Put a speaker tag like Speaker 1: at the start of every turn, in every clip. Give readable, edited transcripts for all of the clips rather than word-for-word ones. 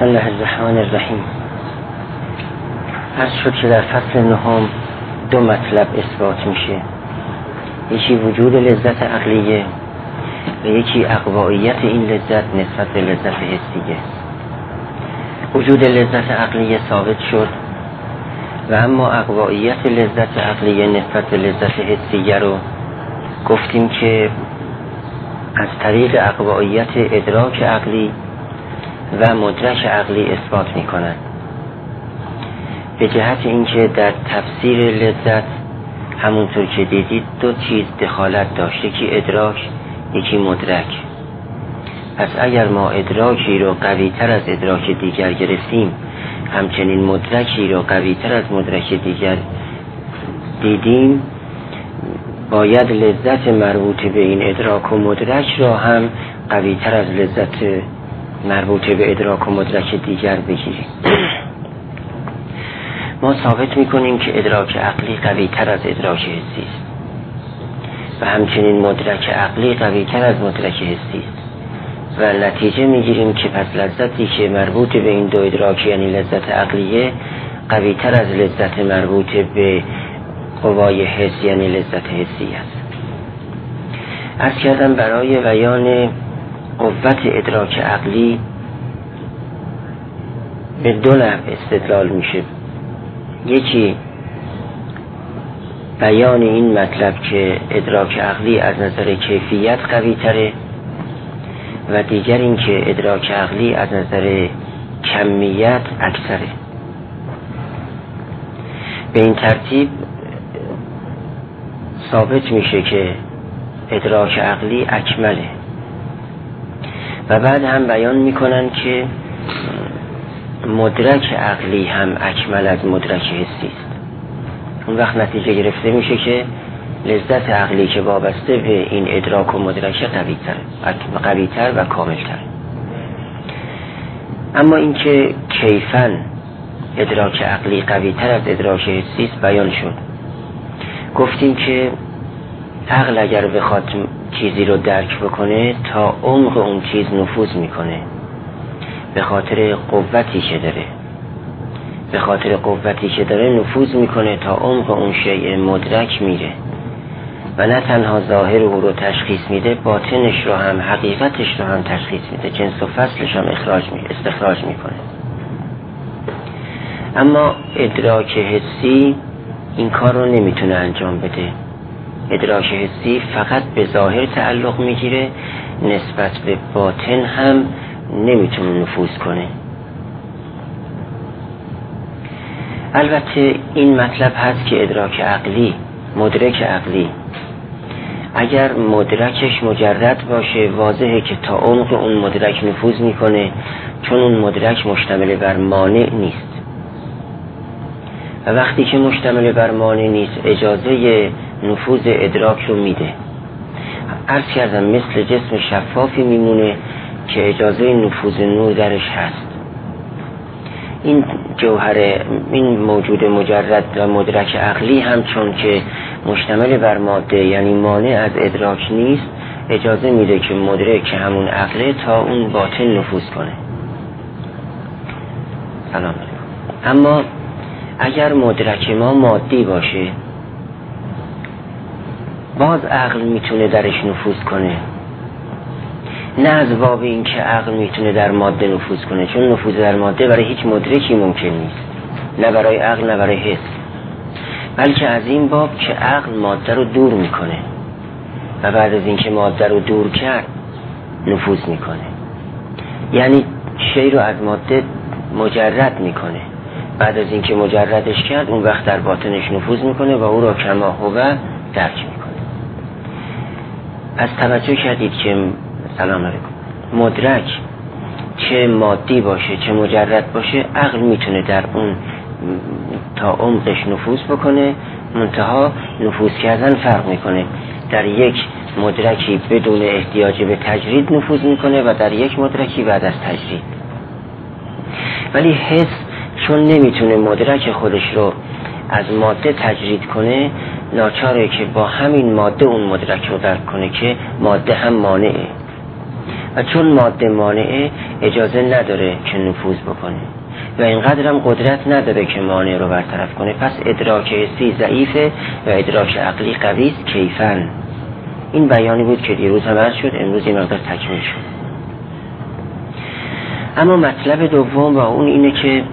Speaker 1: بسم الله الرحمن الرحیم. عرض شد که در فصل نهم دو مطلب اثبات میشه، یکی وجود لذت عقلیه و یکی اقواییت این لذت نسبت به لذت حسیه. وجود لذت عقلیه ثابت شد و اما اقواییت لذت عقلیه نسبت به لذت حسیه رو گفتیم که از طریق اقواییت ادراک عقلی و مدرک عقلی اثبات میکنند، به جهت اینکه در تفسیر لذت همونطور که دیدید دو چیز دخالت داشت، یکی ادراک یکی مدرک. پس اگر ما ادراکی رو قوی تر از ادراک دیگر گرفتیم، همچنین مدرکی رو قوی تر از مدرک دیگر دیدیم، باید لذت مربوط به این ادراک و مدرک را هم قوی تر از لذت مربوط به ادراک و مدرک دیگر بگیریم. ما ثابت میکنیم که ادراک عقلی قوی تر از ادراک حسی است و همچنین مدرک عقلی قوی تر از مدرک حسی است و نتیجه میگیریم که پس لذتی که مربوط به این دو ادراک یعنی لذت عقلیه قوی تر از لذت مربوط به قوای حس یعنی لذت حسی است. عرض کردم برای بیان قوت ادراک عقلی به دو نحو استدلال میشه، یکی بیان این مطلب که ادراک عقلی از نظر کیفیت قوی تره و دیگر این که ادراک عقلی از نظر کمیت اکثره. به این ترتیب ثابت میشه که ادراک عقلی اکمله و بعد هم بیان میکنن که مدرک عقلی هم اکمل از مدرک حسی است. اون وقت نتیجه گرفته میشه که لذت عقلی که وابسته به این ادراک و مدرک قوی تر و کامل تر. اما اینکه کیفاً ادراک عقلی قوی تر از ادراک حسی است بیان شد. گفتیم که عقل اگر بخواد چیزی رو درک بکنه تا عمق اون چیز نفوذ میکنه، به خاطر قوتی که داره نفوذ میکنه تا عمق اون شیء مدرک میره و نه تنها ظاهر او رو تشخیص میده، باطنش رو هم حقیقتش رو هم تشخیص میده، جنس و فصلش هم استخراج میکنه. اما ادراک حسی این کار رو نمیتونه انجام بده. ادراک حسی فقط به ظاهر تعلق میگیره، نسبت به باطن هم نمیتونه نفوذ کنه. البته این مطلب هست که ادراک عقلی، مدرک عقلی اگر مدرکش مجرد باشه، واضحه که تا عمق اون مدرک نفوذ میکنه، چون اون مدرک مشتمل بر مانع نیست و وقتی که مشتمل بر مانع نیست اجازه نفوذ ادراک رو میده. عرض کردم مثل جسم شفافی میمونه که اجازه نفوذ نور درش هست. این جوهر، این موجود مجرد و مدرک عقلی هم چون که مشتمل بر ماده یعنی مانع از ادراک نیست، اجازه میده که مدرک که همون عقله تا اون باطن نفوذ کنه. سلام علیکم. اما اگر مدرک ما مادی باشه، باز عقل میتونه درش نفوذ کنه، نه از باب این که عقل میتونه در ماده نفوذ کنه، چون نفوذ در ماده برای هیچ مدرکی ممکن نیست، نه برای عقل نه برای حس، بلکه از این باب که عقل ماده رو دور میکنه و بعد از اینکه ماده رو دور کرد نفوذ میکنه، یعنی شی رو از ماده مجرد میکنه، بعد از اینکه مجردش کرد اون وقت در باطنش نفوذ میکنه و او را کما هو درک میکنه. از توجه کردید که سلام علیکم، مدرک چه مادی باشه چه مجرد باشه، عقل میتونه در اون تا عمقش نفوذ بکنه، منتها نفوذ کردن فرق میکنه. در یک مدرکی بدون احتیاج به تجرید نفوذ میکنه و در یک مدرکی بعد از تجرید. ولی حس چون نمیتونه مدرک خودش رو از ماده تجرید کنه، ناچاره که با همین ماده اون مدرک رو درک کنه که ماده هم مانعه و چون ماده مانعه اجازه نداره که نفوذ بکنه و اینقدر هم قدرت نداره که مانع رو برطرف کنه. پس ادراک حسی ضعیفه و ادراک عقلی قوی است کیفاً. این بیانی بود که دیروز هم عرض شد، امروز این مقدار تکمیل شد. اما مطلب دوم و اون اینه که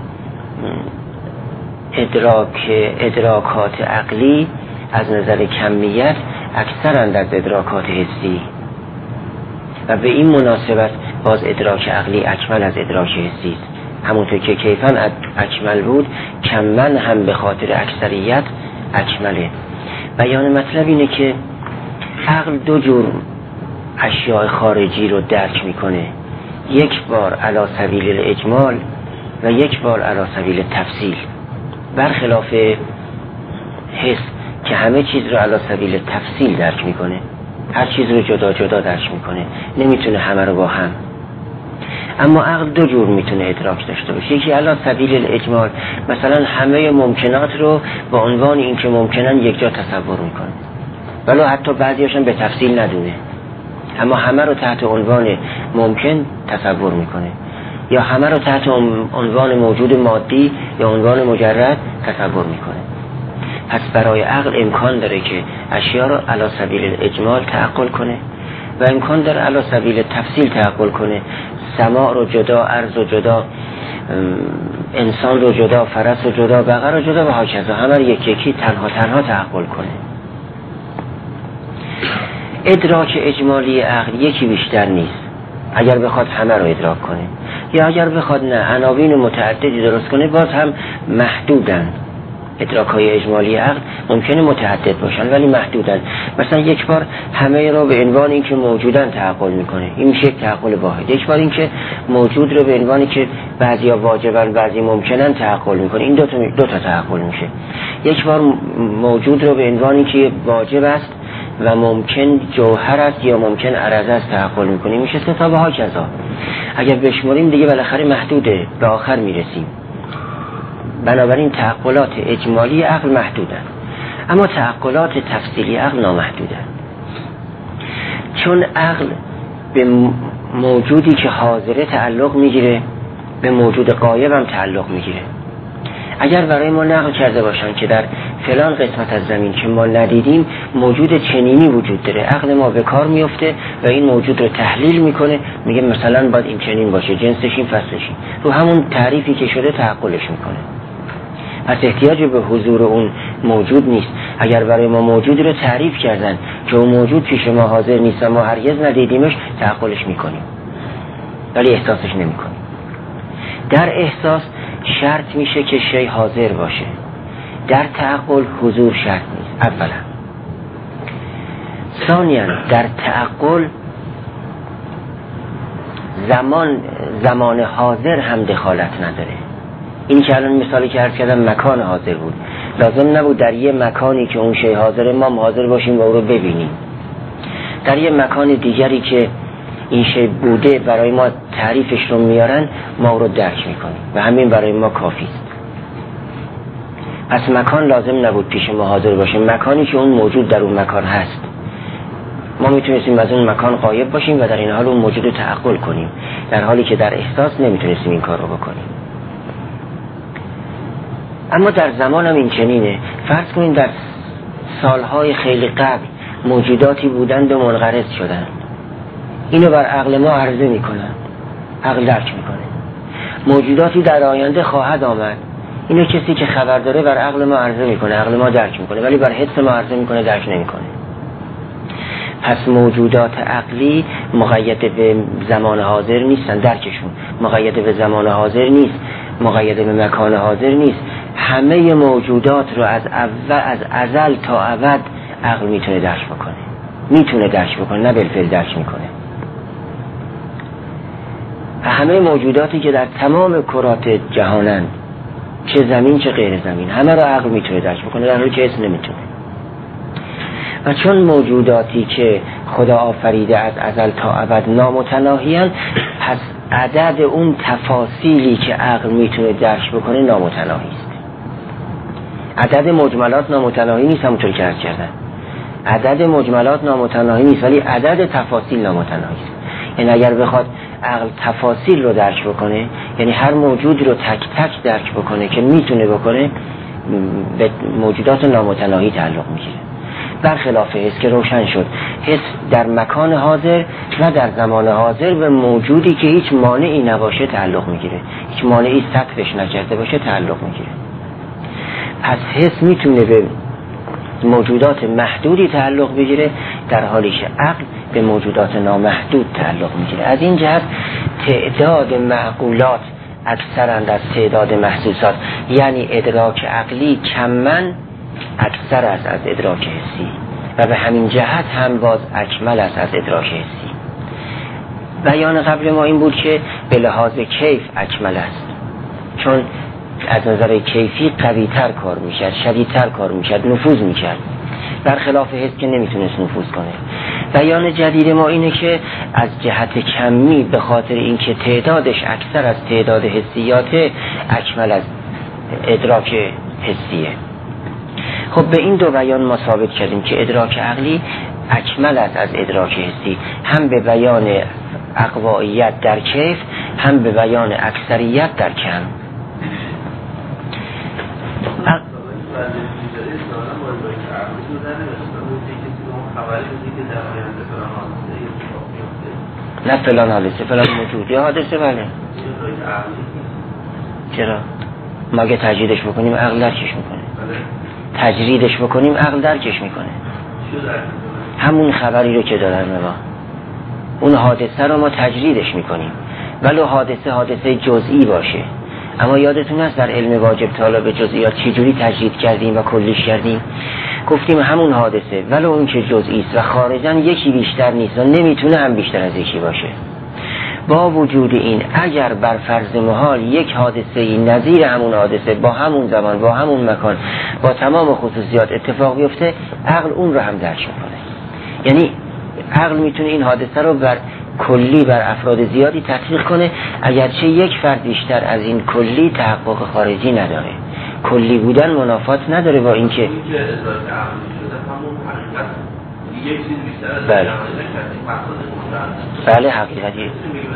Speaker 1: ادراکات عقلی از نظر کمیت اکثرند از ادراکات حسی و به این مناسبت باز ادراک عقلی اکمل از ادراک حسی است. همونطور که کیفاً اکمل بود کمن هم به خاطر اکثریت اکمله. بیان مطلب اینه که عقل دو جور اشیاء خارجی رو درک میکنه، یک بار علی سبیل الاجمال و یک بار علی سبیل تفصیل، برخلاف حس که همه چیز رو علی سبیل تفصیل درک میکنه، هر چیز رو جدا جدا درک میکنه، نمیتونه همه رو با هم. اما عقل دو جور میتونه ادراک داشته باشه، یکی علی سبیل الاجمال، مثلا همه ممکنات رو با عنوان این که ممکنن یک جا تصور میکنه، ولو حتی بعضیاشون به تفصیل ندونه، اما همه رو تحت عنوان ممکن تصور میکنه، یا همه رو تحت عنوان موجود مادی یا عنوان مجرد تصور میکنه. پس برای عقل امکان داره که اشیا رو علی سبیل الاجمال تعقل کنه و امکان داره علی سبیل تفصیل تعقل کنه، سماع رو جدا، ارض رو جدا، انسان رو جدا، فرس رو جدا، بقر رو جدا و هاکذا، همه رو یکی یکی تنها تنها تعقل کنه. ادراک اجمالی عقل یکی بیشتر نیست اگر بخواد همه رو ادراک کنه، یا اگر بخواد نه عناوین متعددی درست کنه باز هم محدودن. ادراک های اجمالی عقل ممکنه متعدد باشن ولی محدودن. مثلا یک بار همه رو به عنوان اینکه موجودن تعقل میکنه، این میشه یک تعقل واحد. یک بار اینکه موجود رو به عنوانی که بعضیا واجبن بعضی ممکنن تعقل میکنه، این دو تا تعقل میشه. یک بار موجود رو به عنوانی که واجب است و ممکن جوهر است یا ممکن عرض است تعقل میکنیم، میشه سه تا. به ها کذا اگر بشماریم دیگه بالاخره محدوده، به آخر میرسیم. بنابراین تعقلات اجمالی عقل محدودن، اما تعقلات تفصیلی عقل نامحدودن، چون عقل به موجودی که حاضره تعلق میگیره، به موجود غایب هم تعلق میگیره. اگر برای ما نقل کرده باشن که در فلان قسمت از زمین که ما ندیدیم موجود چنینی وجود داره، عقل ما به کار میفته و این موجود رو تحلیل میکنه، میگه مثلا باید این چنین باشه، جنسش این، فصلش این، رو همون تعریفی که شده تعقلش میکنه. پس احتیاج به حضور اون موجود نیست. اگر برای ما موجود رو تعریف کردن که اون موجود پیش ما حاضر نیست و ما هرگز ندیدیمش، تعقلش میکنیم ولی احساسش نمیکنیم. در احساس شرط میشه که شی حاضر باشه، در تعقل حضور شرط نیست. اولا. ثانیاً در تعقل زمان حاضر هم دخالت نداره. این که الان مثالی که عرض کردم مکان حاضر بود، لازم نبود در یه مکانی که اون شی حاضره ما حاضر باشیم و او رو ببینیم. در یه مکان دیگری که این شی بوده برای ما تعریفش رو میارن، ما او رو درک میکنیم و همین برای ما کافی است. پس مکان لازم نبود پیش ما حاضر باشه، مکانی که اون موجود در اون مکان هست ما میتونستیم از اون مکان غایب باشیم و در این حال اون موجود رو تعقل کنیم، در حالی که در احساس نمیتونستیم این کار رو بکنیم. اما در زمان هم این چنینه. فرض کنیم در سالهای خیلی قبل موجوداتی بودند و منقرض شدند، اینو بر عقل ما عرضه میکنن، عقل درک میکنه. موجوداتی در آینده خواهد آمد، اینو کسی که خبر داره بر عقل ما عرضه میکنه، عقل ما درک میکنه، ولی بر حس ما عرضه میکنه، درک نمیکنه. پس موجودات عقلی مقید به زمان حاضر نیستن، درکشون مقید به زمان حاضر نیست، مقید به مکان حاضر نیست. همه موجودات رو از ازل تا ابد عقل میتونه درک بکنه، نه بالفعل درک میکنه. همه موجوداتی که در تمام کرات جهانن، چه زمین چه غیر زمین، همه رو عقل میتونه درک بکنه، در حالی که حس نمیتونه. و چون موجوداتی که خدا آفریده از ازل تا ابد نامتناهیان، پس عدد اون تفاصیلی که عقل میتونه درک بکنه نامتناهی است. عدد مجملات نامتناهی نیست، همونطور که عرض کردم. عدد مجملات نامتناهی نیست ولی عدد تفاصیل نامتناهی است. این اگر بخواد عقل تفاصیل رو درک بکنه، یعنی هر موجود رو تک تک درک بکنه که میتونه بکنه، به موجودات نامتناهی تعلق میگیره. برخلاف حس که روشن شد، حس در مکان حاضر و در زمان حاضر به موجودی که هیچ مانعی نباشه تعلق میگیره، هیچ مانعی سطحش نکرده باشه تعلق میگیره. پس حس میتونه به موجودات محدودی تعلق بگیره، در حالی که عقل به موجودات نامحدود تعلق میگیره. از این جهت تعداد معقولات اکثرند از تعداد محسوسات، یعنی ادراک عقلی کمن اکثر است از ادراک حسی و به همین جهت هم باز اکمل است از ادراک حسی. بیان قبل ما این بود که به لحاظ کیف اکمل است، چون از نظر کیفی قوی‌تر کار میکرد، شدیدتر کار میکرد، نفوذ میکرد، برخلاف حس که نمیتونست نفوذ کنه. بیان جدید ما اینه که از جهت کمی به خاطر اینکه تعدادش اکثر از تعداد حسیات اکمل از ادراک حسیه. خب به این دو بیان ما ثابت کردیم که ادراک عقلی اکمل است از ادراک حسی، هم به بیان اقواییت در کیف، هم به بیان اکثریت در کم. نه فلان حادثه فلان موجود یا حادثه، بله. چرا؟ ما اگه تجریدش بکنیم عقل درکش میکنه، تجریدش بکنیم عقل درکش میکنه. همون خبری رو که دارن ما، اون حادثه رو ما تجریدش میکنیم ولو حادثه جزئی باشه. اما یادتون هست در علم واجب طالب جزئیات چجوری تجرید کردیم و کلیش کردیم؟ گفتیم همون حادثه ولو اون که جزئی است و خارجاً یکی بیشتر نیست و نمیتونه هم بیشتر از یکی باشه، با وجود این اگر بر فرض محال یک حادثه نظیر همون حادثه با همون زمان با همون مکان با تمام خصوصیات اتفاق بیفته، عقل اون رو هم درک میکنه. یعنی عقل میتونه این حادثه رو بر کلی بر افراد زیادی تطبیق کنه، اگرچه یک فرد بیشتر از این کلی تحقق خارجی نداره. کلی بودن منافات نداره با اینکه بله حقیقتی.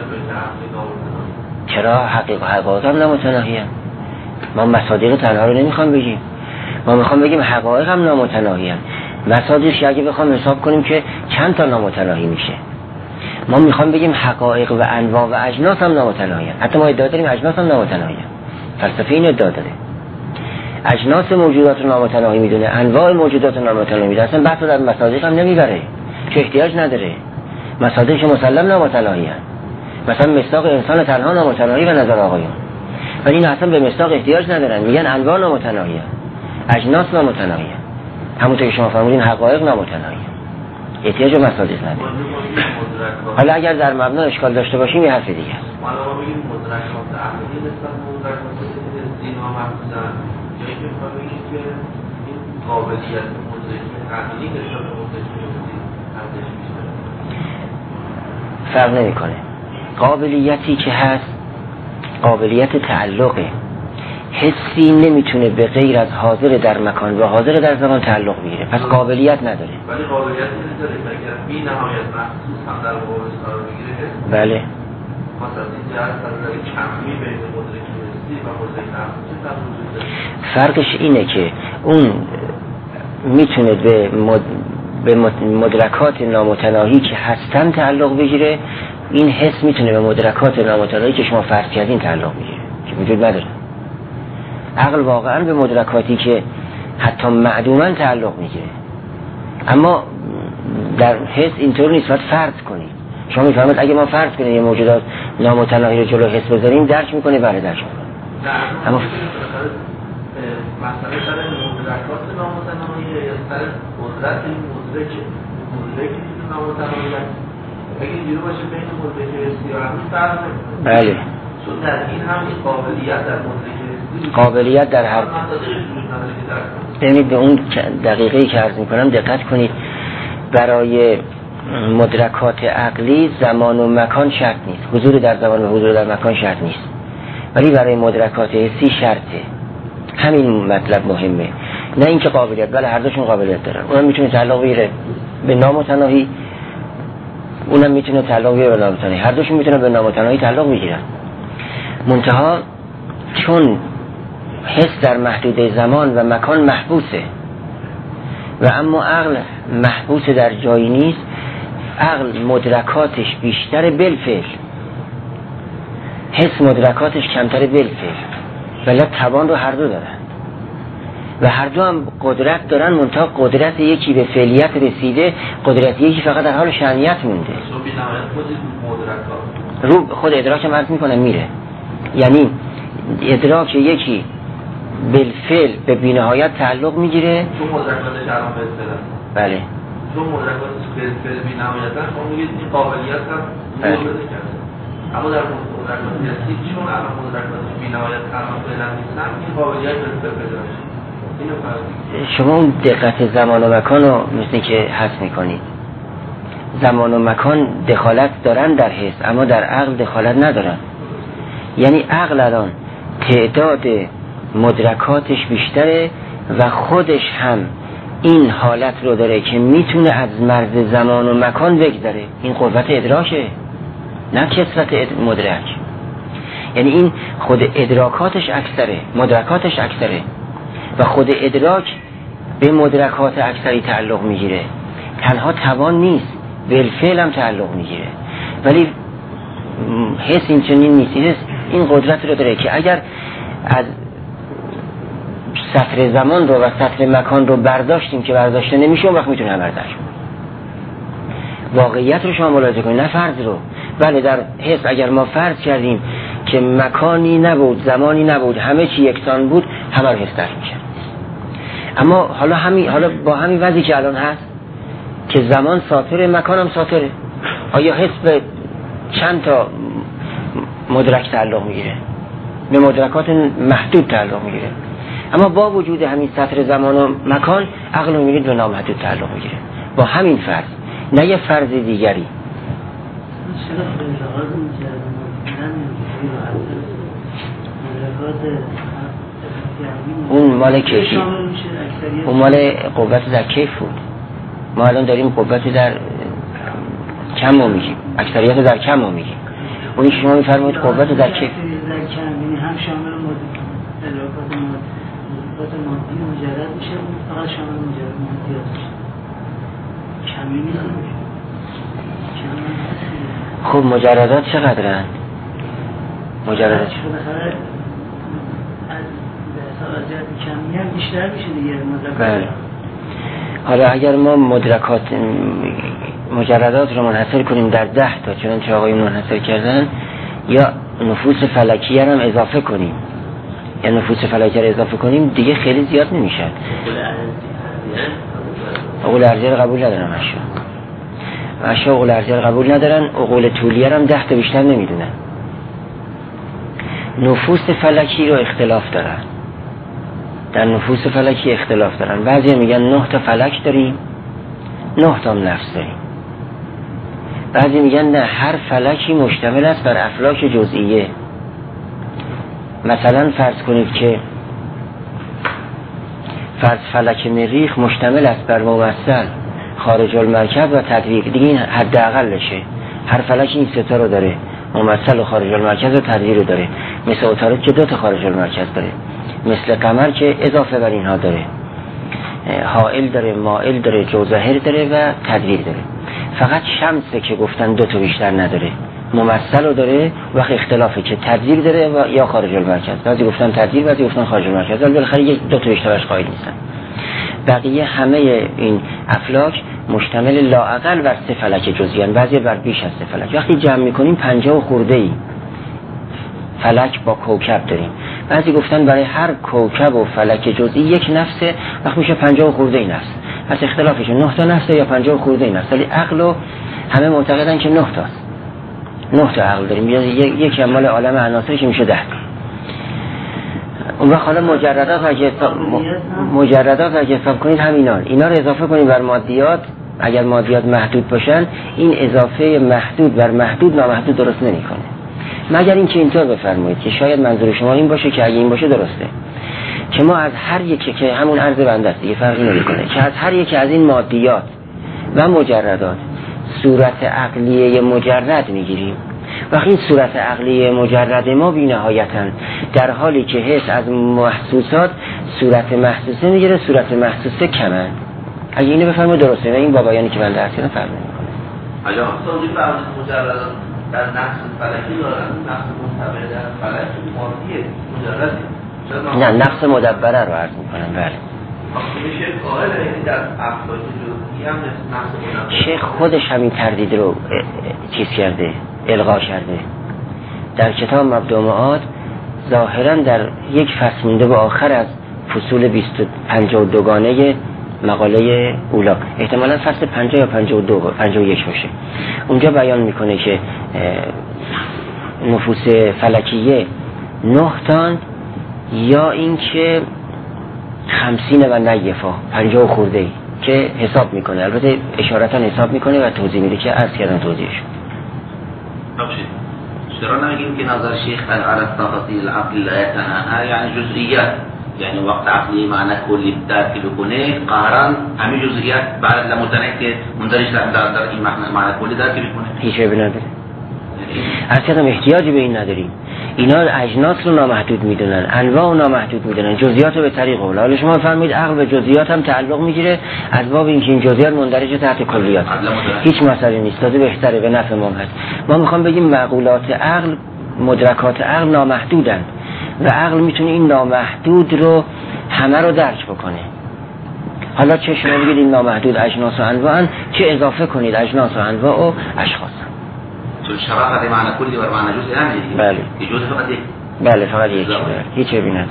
Speaker 1: چرا حقایق هم نامتناهی هم. ما مصادیق تنها رو نمیخوام بگیم، ما میخوام بگیم حقایق هم نامتناهی هم. مصادیقش اگه بخوام حساب کنیم که چند تا نامتناهی میشه. ما میخوام بگیم حقایق و انواع و اجناس هم نامتناهی هم. حتی ما ادعا داریم اجناس هم نامتناهی هم. فلسفه این ادعا داره، اجناس موجودات رو نامتناهی میدونه، انواع موجودات رو نامتناهی میدونه. اصلا بحث در مصادیق هم نمیبره، چه احتیاج نداره. مصادیق مسلم نامتناهی هم. مثلا مصداق انسان تنها نامتناهی و نظر آقایون، ولی این اصلا به مصداق احتیاج ندارن، میگن انواع نامتناهی هم، اجناس نامتناهی هم. همونطور که شما فرمودین حقایق نامتناهی هم، احتیاج به مصادیق نداره. حالا اگر در مبنا اشکال داشته باشیم یه حرف دیگه است.
Speaker 2: حالا ما میگیم مدرکات عقلی نسبت به مدرکات دینا محدودن، یا اینکه میخوام بگیم که این قابلیت مدرک عقلی نسبت به مدرک حسی ارزش بیشتره.
Speaker 1: فرق نمیکنه. قابلیتی که هست قابلیت تعلقه. حسی نمیتونه به غیر از حاضر در مکان و حاضر در زمان تعلق بگیره، پس قابلیت نداره.
Speaker 2: ولی قابلیت نداره اگر بی نهایت محسوس هم در قابل قرار بگیره.
Speaker 1: بله.
Speaker 2: مثلا این جهت از نظر کمی بین مدرک حسی و مدرک عقلی چه وجود داره؟
Speaker 1: فرقش اینه که اون میتونه به مدرکات نامتناهی که هستن تعلق بگیره، این حس میتونه به مدرکات نامتناهی که شما فرض کردین تعلق بگیره که وجود نداره. عقل واقعا به مدرکاتی که حتی معدوما تعلق میگیره، اما در حس اینطور نیست. باید فرض کنید. شما میفهمید اگه ما فرض کنیم یه موجودات نامتناهی رو جلو حس بذاریم درک میکنه، بله درک میکنه. اما
Speaker 2: مثلا سر مدرکات نامتناهی یا سر قدرت این مدرکی نامتناهی اگه اینجوری باشه بین مدرک حسی و عقلی فرق نمیکنه.
Speaker 1: بله.
Speaker 2: چون در این هم این قابلیت در مدرک
Speaker 1: قابلیت در هر ببینید به اون دقیقه‌ای که عرض میکنم دقت کنید. برای مدرکات عقلی زمان و مکان شرط نیست، حضور در زمان و حضور در مکان شرط نیست، ولی برای مدرکات حسی شرطه. همین مطلب مهمه، نه اینکه قابلیت، بله هر دوشون قابلیت دارن. اونم میتونه تعلق بگیره به نامتناهی، اونم میتونه تعلق بگیره به نامتناهی، هر دوشون میتونه به نامتناهی تعلق بگیرن. منتها چون حس در محدوده زمان و مکان محبوسه و اما عقل محبوس در جایی نیست، عقل مدرکاتش بیشتر بالفعل، حس مدرکاتش کمتر بالفعل، ولی توان رو هر دو دارن و هر دو هم قدرت دارن، منتها قدرت یکی به فعلیت رسیده، قدرت یکی فقط در حال شأنیت مونده. رو خود ادراک هم عرض میکنم میره، یعنی ادراک یکی بالفعل به بی‌نهایت تعلق میگیره.
Speaker 2: چون مدرکاتش الان بهتره.
Speaker 1: بله.
Speaker 2: چون مدرکاتش بالفعل بی‌نهایت هست، اون میگه این قابلیت هم موجود کرده. اما در مدرکات هستی چون الان مدرکاتش بی‌نهایت الان فعلا نیستن، این قابلیت بالفعل پیدا میشه. اینو فرض.
Speaker 1: شما اون دقت زمان و مکان رو مثل که حس میکنید. زمان و مکان دخالت دارن در حس، اما در عقل دخالت ندارن. یعنی عقل الان تعداد مدرکاتش بیشتره و خودش هم این حالت رو داره که میتونه از مرز زمان و مکان بگذره. این قوت ادراکه، نه کثرت مدرک. یعنی این خود ادراکاتش اکثره، مدرکاتش اکثره و خود ادراک به مدرکات اکثری تعلق میگیره. تنها توان نیست، بالفعل هم تعلق میگیره. ولی حس این چنین نیست. حس این قدرت رو داره که اگر از سطر زمان رو و سطر مکان رو برداشتیم که برداشته نمیشه، اون وقت میتونه هم برداشت کنه. واقعیت رو شما ملاحظه کنید، نه فرض رو. بله در حس اگر ما فرض کردیم که مکانی نبود، زمانی نبود، همه چی یکسان بود، همه رو حس درک میشه. اما حالا با همین وضعی که الان هست که زمان ساطره، مکان هم ساطره، آیا حس به چند تا مدرک تعلق میگیره؟ به مدرکات محدود تعلق میگیره. اما با وجود همین سطر زمان و مکان، عقل رو میگید به نامحدود تعلق میگیره با همین فرض، نه یه فرض دیگری. اون مال کیفی، اون مال قوت در کیف بود. ما الان داریم قوت در کم رو میگیم، اکثریت در کم رو میگیم. اونی که شما میفرمایید قوت در کیف
Speaker 3: هم شامل مدرکات مادی مجرد میشه، فقط شامل مجرد مادی هست، کمی نیست.
Speaker 1: خب مجردات چقدرن؟ مجردات
Speaker 3: بالاخره از جهت کمی هم بیشتر میشه دیگه مدرکات.
Speaker 1: بله. حالا اگر ما مجردات رو منحصر کنیم در 10 تا چنانچه آقایون منحصر کردن، یا نفوس فلکیه هم اضافه کنیم، یا نفوس فلکیه رو اضافه کنیم، دیگه خیلی زیاد نمیشه. عقول ارجی رو قبول ندارن اشیا عقول ارجی رو قبول ندارن، عقول طولیه هم 10 تا بیشتر نمیدونن. نفوس فلکی رو اختلاف دارن، در نفوس فلکی اختلاف دارن. بعضی میگن 9 تا فلک داریم، 9 تا هم نفس داریم. بعضی میگن نه، هر فلکی مشتمل است بر افلاک جزئیه. مثلا فرض کنید که فلک مریخ مشتمل است بر ممثل، خارج المرکز و تدویر. دیگه این حداقلشه. هر فلکی این 3 تا رو داره، ممثل و خارج المرکز و تدویر رو داره. مثل عطارد که 2 تا خارج المرکز داره، مثل قمر که اضافه بر اینها داره، حائل داره، مائل داره، جوظاهر داره و تدویر داره. فقط شمسه که گفتن 2 تا بیشتر نداره، ممثل رو داره، وقت اختلافه که تدویر داره و یا خارج المرکز. بعضی گفتن تدویر، بعضی گفتن خارج المرکز، ولی بالاخره 2 تا بیشترش قائل نیستن. بقیه همه این افلاک مشتمل لااقل بر 3 فلک جزئی ان، بعضی بر بیش از 3 فلک. وقتی جمع میکنیم 50 خورده‌ای فلک با کوکب داریم. بعضی گفتن برای هر کوکب و فلک جزئی یک نفسه، وقت میشه 50 خورده‌ای نفس. پس اختلافشه 9 تا نفسه یا 50 خورده‌ای نفس. ولی عقل و همه معتقدن که 9 تاست. 9 تا عقل داریم. یک مال عالم عناصری که میشه 10 تا. اون وقت حالا مجردات اگه حساب کنید همینا، اینا رو اضافه کنید بر مادیات. اگر مادیات محدود باشن، این اضافه محدود بر محدود نامحدود درست نمیکنه. مگر اینکه اینطور بفرمایید که شاید منظور شما این باشه که اگه این باشه درسته، که ما از هر یکی که همون عرض بنده است دیگه فرقی نمیکنه، که از هر یکی از این مادیات و مجردات صورت عقلیه مجرد میگیریم. وقتی این صورت عقلیه مجرد ما بی نهایتاً، در حالی که حس از محسوسات صورت محسوسه میگیره، صورت محسوسه کمن. اگه اینو بفرمایید درسته، نه این بابایانی که من درس کردم فرق نمیکنه.
Speaker 2: اجا اصلا این فرض مجرد در نقص فلکی دارن، نقص منطبق در فلک مادیه مجرده.
Speaker 1: نه نقص مدبره رو عرض میکنم. بله
Speaker 2: میشه قائل این در افراد جزئی هم نقص مدبره.
Speaker 1: شیخ خودش همین تردید رو چیز کرده، الغا کرده در کتاب مبدوعات. ظاهرا در یک فصل مونده به آخر از فصول 52 گانه مقاله اولا، احتمالا فصل 50 یا 51 باشه. اونجا بیان میکنه که نفوس فلکیه 9 تان، یا اینکه 50 و نیفا 50 خورده ای که حساب میکنه. البته اشارتا حساب میکنه و توضیح میده که عرض کردن توضیحش.
Speaker 4: ببخشید چرا نمیگیم که نظر شیخ على التفاصيل العقل لا يتناهى، یعنی جزئیات، یعنی وقت عقلی معنی کلی درک بکنه قهران همین جزئیات بعد لمدنه که مندرج در این معنی کلی درک بکنه
Speaker 1: هیچ عیبی نداره. اصلا احتیاجی به این نداریم. اینا اجناس رو نامحدود میدونن، انواع رو نامحدود میدونن، جزئیات رو به طریق اولا. حالا شما فرمایید عقل به جزئیات هم تعلق میگیره از باب اینکه این جزئیات مندرج تحت کلیات، هیچ مسئله نیست، تازه بهتره، به نفع ما هست. ما میخوام بگیم معقولات عقل، مدرکات عقل نامحدودن و عقل میتونه این نامحدود رو همه رو درک بکنه. حالا چه شما بگید این نامحدود اجناس و انواع، چه اضافه کنید اجناس و انواع و اشخاص.
Speaker 4: چون شرافت معنی کلی و معنی جزئی هم نیست.
Speaker 1: بله.
Speaker 4: که جزئی فقط یک.
Speaker 1: بله فقط یک. هیچ چیزی نه.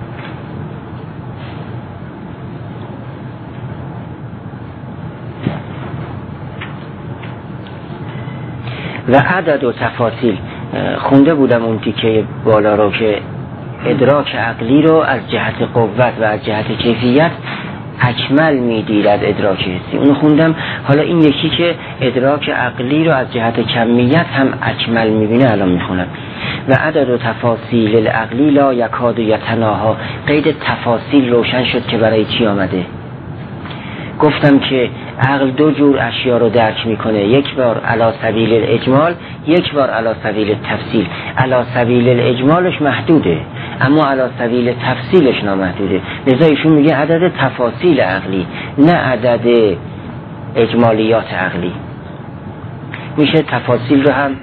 Speaker 1: و عدد و تفاصیل خونده بودم اون تیکه بالا رو که ادراک عقلی رو از جهت قوت و از جهت کیفیت اکمل می‌دیرد ادراک حسی. اونو خوندم. حالا این یکی که ادراک عقلی رو از جهت کمیت هم اکمل می‌بینه الان می‌خونم. و عدد و تفاصیل العقلی لا یکاد یتناها. قید تفاصیل روشن شد که برای چی آمده. گفتم که عقل دو جور اشیا رو درک میکنه، یک بار علی سبیل الاجمال، یک بار علی سبیل التفصیل. علی سبیل الاجمالش محدوده اما علی سبیل تفصیلش نامحدوده. لذا ایشون میگه عدد تفاصیل عقلی، نه عدد اجمالیات عقلی. میشه تفاصیل رو هم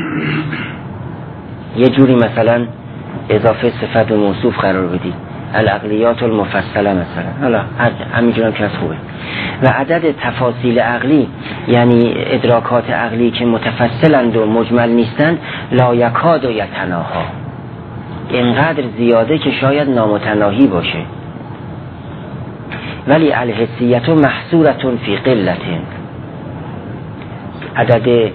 Speaker 1: یه جوری مثلا اضافه صفت و موصوف قرار بدی، العقلیات المفصله مثلا. حالا همینجور هم که از خوبه. و عدد تفاصیل عقلی یعنی ادراکات عقلی که متفصلند و مجمل نیستند، لا یکاد و یتناها، اینقدر زیاده که شاید نامتناهی باشه. ولی الحسیت محصورة فی قلة. عدد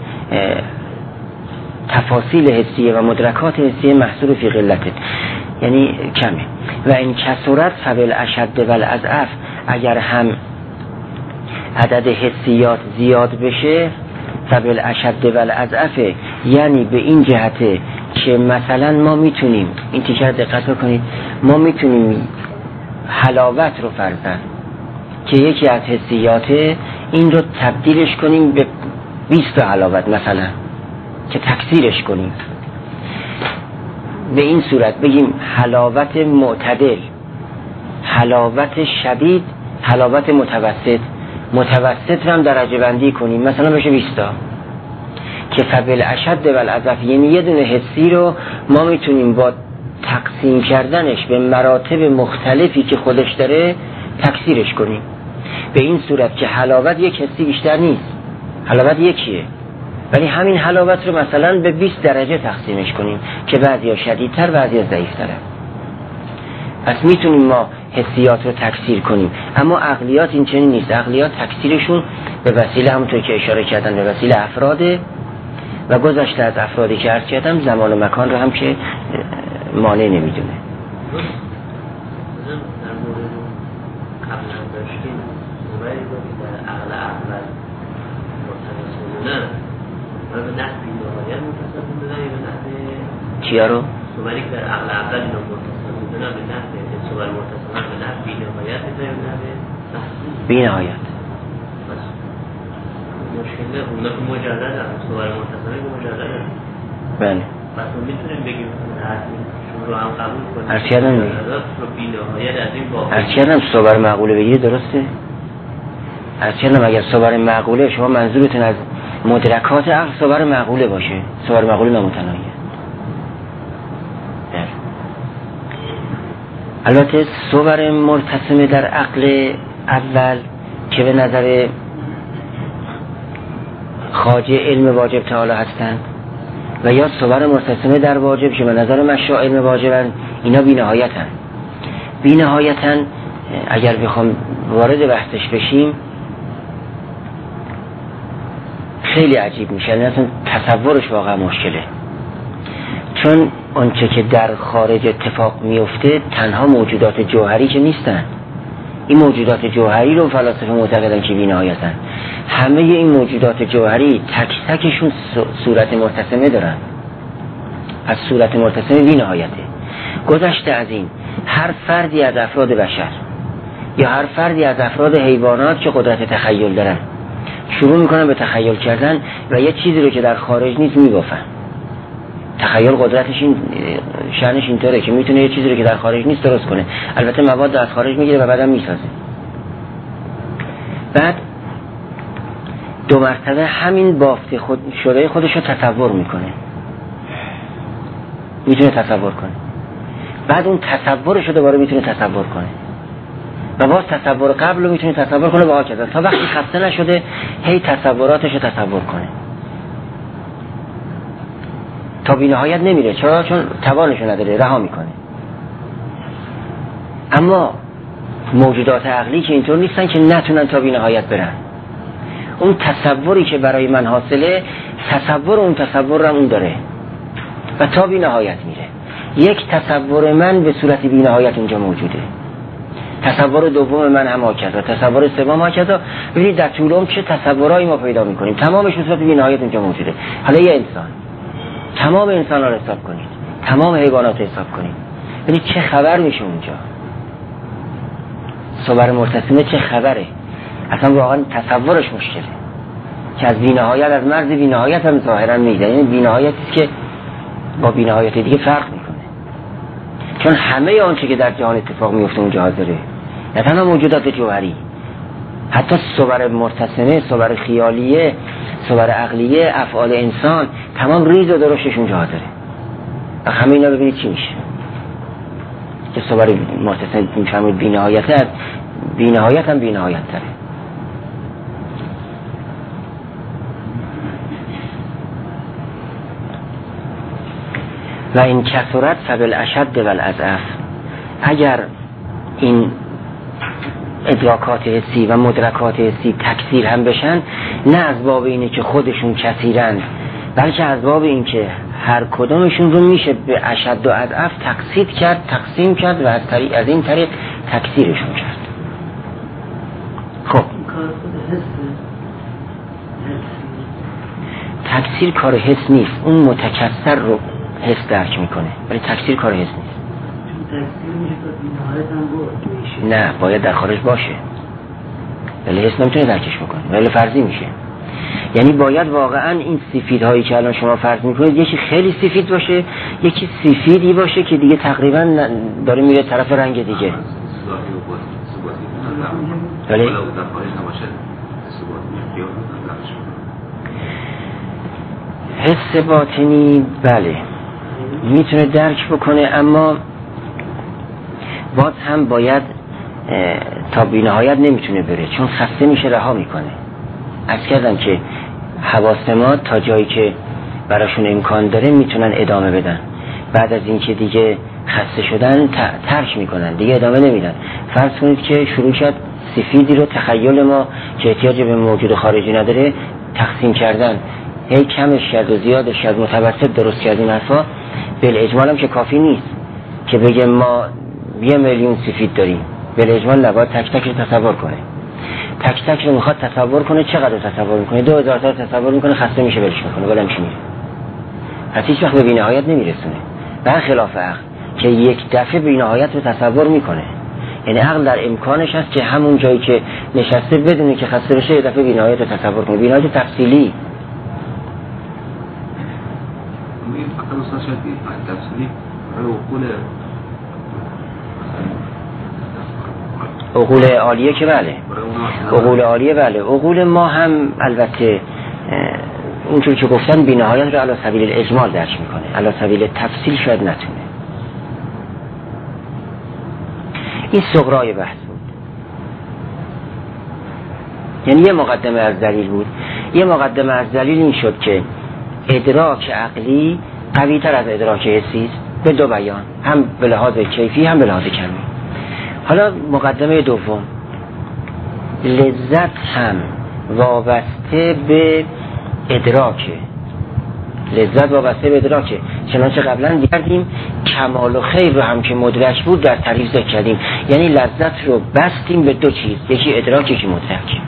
Speaker 1: تفاصیل حسیه و مدرکات حسیه محصور فی قلة، یعنی کمه. و این کسرت فبالاشد والاضعف، اگر هم عدد حسیات زیاد بشه فبالاشد والاضعف، یعنی به این جهته که مثلا ما میتونیم، این تیکر دقت بکنید، ما میتونیم حلاوت رو فرضاً که یکی از حسیاته این رو تبدیلش کنیم به 20 حلاوت مثلا، که تکثیرش کنیم. به این صورت بگیم حلاوت معتدل، حلاوت شدید، حلاوت متوسط، متوسط رو هم درجه بندی کنیم مثلا بشه 20 تا، که فبالاشد والاضعف، یعنی یه دونه حسی رو ما میتونیم با تقسیم کردنش به مراتب مختلفی که خودش داره تکثیرش کنیم. به این صورت که حلاوت یک حسی بیشتر نیست، حلاوت یکیه، ولی همین حلاوت رو مثلا به 20 درجه تقسیمش کنیم که بعضیا شدیدتر بعضیا ضعیفتره. پس میتونیم ما حسیات رو تکثیر کنیم، اما عقلیات این چنین نیست. عقلیات تکثیرشون به وسیله همونطور که اشاره کردن به وسیله افراده و گذشته از افرادی که عرض کردم زمان و مکان رو هم که مانع نمیدونه. چیا رو؟
Speaker 5: سواری که در عقل عقل اینا متصل میدونن به نحوه سوال متصل به نحوه بی نهایت میدونن به
Speaker 1: بی نهایت.
Speaker 5: مشکل اونا که مجرد هم صور مرتسمه که مجرد هم
Speaker 1: بله
Speaker 5: پس ما میتونیم بگیم شما رو هم قبول کنیم
Speaker 1: عرض کردم
Speaker 5: رو بی‌نهایت از این باقی
Speaker 1: عرض کردم صور معقوله بگیری درسته؟ عرض کردم اگر صور معقوله شما منظورتون از مدرکات عقل صور معقوله باشه صور معقوله نامتناهیه. البته صور مرتسمه در عقل اول که به نظر خواجه علم واجب تعالی هستند و یا صور مرتسمه در واجب که به نظر مشروع علم واجبن، اینا بی‌نهایتن. بی‌نهایتن اگر بخوام وارد بحثش بشیم خیلی عجیب میشه، یعنی اصلا تصورش واقعا مشکله، چون آنچه که در خارج اتفاق میفته تنها موجودات جوهری که نیستن. این موجودات جوهری رو فلاسفه معتقدن که بی‌نهایتن. همه این موجودات جوهری تک تکشون صورت مرتسمه دارن، از صورت مرتسمه بی‌نهایته. گذشته از این هر فردی از افراد بشر یا هر فردی از افراد حیوانات که قدرت تخیل دارن شروع میکنن به تخیل کردن و یه چیزی رو که در خارج نیست میبافن. تخیل قدرتش این شأنش اینطوره که میتونه یه چیزی رو که در خارج نیست درست کنه. البته مواد از خارج میگیره و بعدم میسازه. بعد دو مرتبه همین بافته شده خودش رو تصور میکنه، میتونه تصور کنه. بعد اون تصورش رو دوباره میتونه تصور کنه و باز تصور قبل رو میتونه تصور کنه و هاکذا تا وقتی خسته نشده هی تصوراتش رو تصور کنه تا بی‌نهایت نمیره. چرا؟ چون توانش نداره، رها میکنه. اما موجودات عقلی که اینطور نیستن که نتونن تا بی‌نهایت برن. اون تصوری که برای من حاصله تصور اون تصور هم اون داره و تا بی‌نهایت میره. یک تصور من به صورت بی‌نهایت اینجا موجوده، تصور دوم من هم هاکذا، تصور سوم هاکذا. ببینید در طول عمر چه تصورایی ما پیدا میکنیم، تمامش به صورت بی‌نهایت اینجا موجوده. حالا یه انسان، تمام انسان ها رو حساب کنید، تمام حیوانات رو حساب کنید، ببینید چه خبر میشه اونجا. صور مرتسمه چه خبره؟ اصلا واقعا تصورش مشکله که از بی‌نهایت، از مرز بی‌نهایت هم ظاهرا میگذره. یعنی بی‌نهایتی که با بی‌نهایت دیگه فرق میکنه، چون همه آنچه که در جهان اتفاق میفته اونجا حاضره، نه تنها موجودات جوهری، حتی صور مرتسمه، صور خیالیه، صور عقلیه، افعال انسان، تمام ریز و درشتش اونجا حاضره. و همه اینا ببینید چی میشه که صور مرتسمه میفهمید بی‌نهایت، از بی‌نهایت هم بی‌نهایت تره. و این کثرت فبالاشد والاضعف، اگر این ادراکات حسی و مدرکات حسی تکثیر هم بشن، نه از باب اینه که خودشون کثیرند، بلکه از باب این که هر کدومشون رو میشه به اشد و اضعف تقسیم کرد، تقسیم کرد و از این طریق تکثیرشون کرد. خب تکثیر کار حس نیست، اون متکثر رو حس درک میکنه، ولی تکثیر کار حس نیست. نه، باید در خارج باشه، ولی حس نمیتونه درکش بکنه، ولی فرضی میشه. یعنی باید واقعا این سفیدهایی که الان شما فرض میکنید یکی خیلی سفید باشه، یکی سفیدی باشه که دیگه تقریبا داره میره طرف رنگ دیگه، ولی حس باطنی بله میتونه درک بکنه، اما باز هم باید تا بی‌نهایت نمیتونه بره، چون خسته میشه، رها میکنه. عرض کردم که حواس ما تا جایی که براشون امکان داره میتونن ادامه بدن، بعد از اینکه دیگه خسته شدن ترک میکنن، دیگه ادامه نمیدن. فرض کنید که شروع کرد سفیدی رو تخیل ما که احتیاج به موجود خارجی نداره تقسیم کردن، هی کمش کرد و زیادش کرد، متوسط درست کردیم حرفا. بالاجمال هم که کافی نیست که بگه ما 1 میلیون سفید داریم، بالاجمال نباید تک تک رو تصور کنه. تک تک رو میخواد تصور کنه، چقدر تصور میکنه؟ 2000 تا تصور میکنه، خسته میشه، ولش میکنه، ولم میشه، پس هیچ وقت به بی‌نهایت نمیرسونه. برخلاف عقل که یک دفعه بی‌نهایت رو تصور میکنه، یعنی عقل در امکانش هست که همون جایی که نشسته بدونه که خسته بشه یه دفعه بی‌نهایت رو تصور کنه، بی‌نهایت تفصیلی.
Speaker 6: فقط مثلا شاید تفصیلی
Speaker 1: عقول عالیه که بله، عقول عالیه بله. عقول ما هم البته اونجور که گفتن بی‌نهایت رو علی سبیل الاجمال درک میکنه، علی سبیل تفصیل شاید نتونه. این صغرای بحث بود، یعنی یه مقدمه از دلیل بود. یه مقدمه از دلیل این شد که ادراک عقلی قوی تر از ادراک حسی است به دو بیان، هم به لحاظ کیفی هم به لحاظ کمی. حالا مقدمه دوم، لذت هم وابسته به ادراکه، لذت وابسته به ادراکه. چنانچه قبلا دیدیم کمال و خیر رو هم که مدرک بود در تعریف ذکر کردیم، یعنی لذت رو بستیم به دو چیز، یکی ادراک یکی مدرک.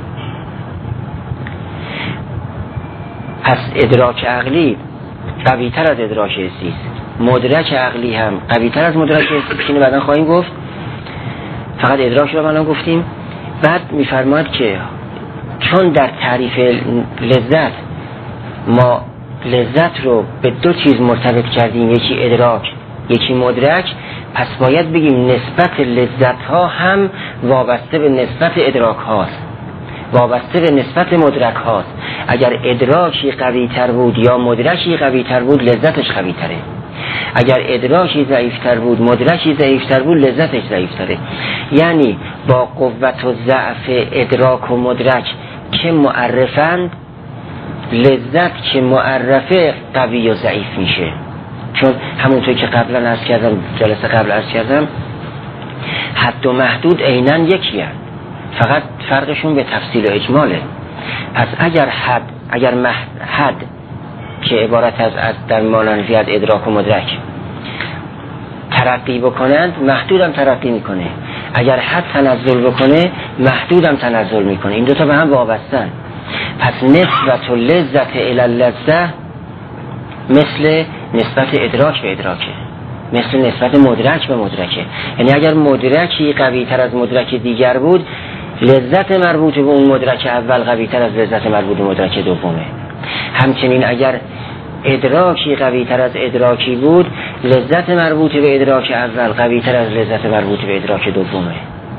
Speaker 1: پس ادراک عقلی قوی تر از ادراک حسی است، مدرک عقلی هم قوی تر از مدرک حسی است که بعدا خواهیم گفت. فقط ادراک رو الان گفتیم. بعد میفرماید که چون در تعریف لذت ما لذت رو به دو چیز مرتبط کردیم، یکی ادراک یکی مدرک، پس باید بگیم نسبت لذت ها هم وابسته به نسبت ادراک هاست، وابسته به نسبت مدرک هاست. اگر ادراکی قوی تر بود یا مدرکی قوی تر بود لذتش قوی تره، اگر ادراکی ضعیف تر بود مدرکی ضعیف تر بود لذتش ضعیف تره. یعنی با قوت و ضعف ادراک و مدرک که معرفند، لذت که معرفه قوی و ضعیف میشه. چون همونطور که قبلا عرض کردم، جلسه قبل عرض کردم، حد و محدود عیناً یکی هست، فقط فرقشون به تفصیل و اجماله. پس اگر حد که عبارت از در مانویت ادراک و مدرک ترقی بکنند، محدود هم ترقی میکنه. اگر حد تنزل بکنه، محدود هم تنزل میکنه. این دوتا به هم وابستن. پس نسبت و لذت الی اللذة مثل نسبت ادراک به ادراکه، مثل نسبت مدرک به مدرکه. یعنی اگر مدرکی قوی تر از مدرک دیگر بود، لذت مربوط به اون مدرک اول قوی تر از لذت مربوط به مدرک دومه. همچنین اگر ادراکی قوی تر از ادراکی بود، لذت مربوط به ادراک اول قوی تر از لذت مربوط به ادراک دومه.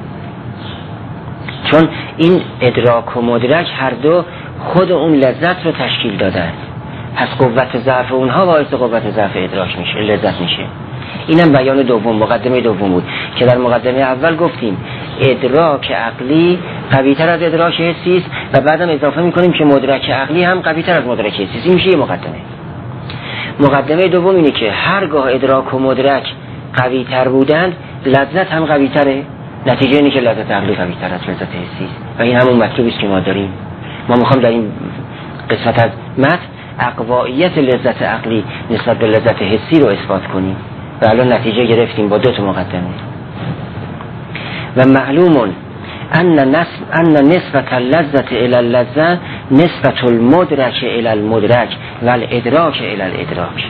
Speaker 1: چون این ادراک و مدرک هر دو خود اون لذت رو تشکیل دادن. پس قوت ضعف اونها باعث قوت ضعف ادراک میشه، لذت میشه. اینم بیان دوم، مقدمه دوم بود که در مقدمه اول گفتیم ادراک عقلی قوی تر از ادراک حسی است و بعدم اضافه میکنیم که مدرک عقلی هم قوی تر از مدرک حسی است. این میشه یه مقدمه. مقدمه دوم اینه که هرگاه ادراک و مدرک قوی تر بودند، لذت هم قوی تره. نتیجه اینه که لذت عقلی قوی تر از لذت حسی است و این همون مطلوبی است که ما داریم. ما میخوام در این قسمت از متن اقوایت لذت عقلی نسبت به لذت حسی رو اثبات کنیم و الان نتیجه گرفتیم با دو تا مقدمه. و معلوم ان نسبت اللذت الى اللذة نسبت المدرک الى المدرک و الادراک الى الادراک.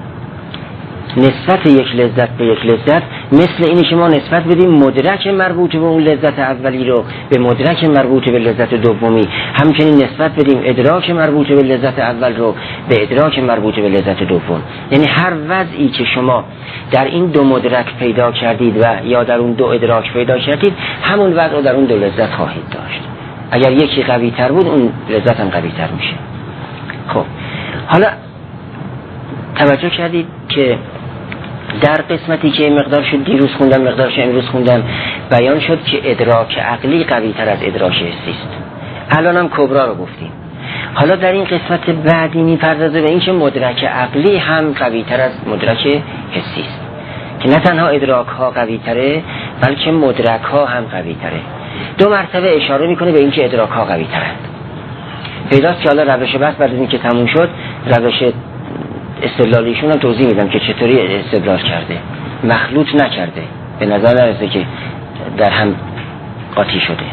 Speaker 1: نسبت یک لذت به یک لذت مثل اینه که ما نسبت بدیم مدرک مربوط به اون لذت اولی رو به مدرک مربوط به لذت دومی، همچنین نسبت بدیم ادراک مربوط به لذت اول رو به ادراک مربوط به لذت دوم. یعنی هر وضعی که شما در این دو مدرک پیدا کردید و یا در اون دو ادراک پیدا کردید، همون وضع رو در اون دو لذت خواهید داشت. اگر یکی قوی تر بود، اون لذت هم قوی تر میشه. خب حالا توجه کردید که در قسمتی که مقدار شد دیروز خوندم، مقدارش امروز خوندم، بیان شد که ادراک عقلی قوی تر از ادراک حسی است. الان هم کبرا رو گفتیم. حالا در این قسمت بعدی میپردازه به این که مدرک عقلی هم قوی تر از مدرک حسی است، که نه تنها ادراک ها قوی تره بلکه مدرک ها هم قوی تره. دو مرتبه اشاره میکنه به این که ادراک ها قوی ترند. پیداست که حالا روش بحث بعد از این که تموم شد، روش استدلالیشون هم توضیح میدم که چطوری استدلال کرده، مخلوط نکرده، به نظر نرسه که در هم قاطی شده.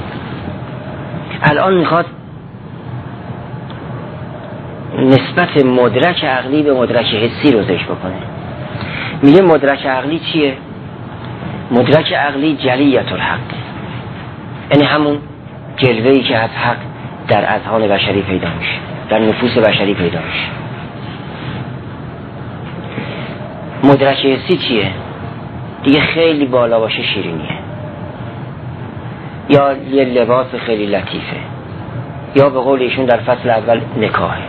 Speaker 1: الان میخواد نسبت مدرک عقلی به مدرک حسی رو ذکر بکنه. میگه مدرک عقلی چیه؟ مدرک عقلی جلیت الحق، یعنی همون جلوه‌ای که از حق در اذهان بشری پیدا میشه، در نفوس بشری پیدا میشه. مدرک حسی چیه؟ دیگه خیلی بالا باشه شیرینیه، یا یه لباس خیلی لطیفه، یا به قول ایشون در فصل اول نکاحه.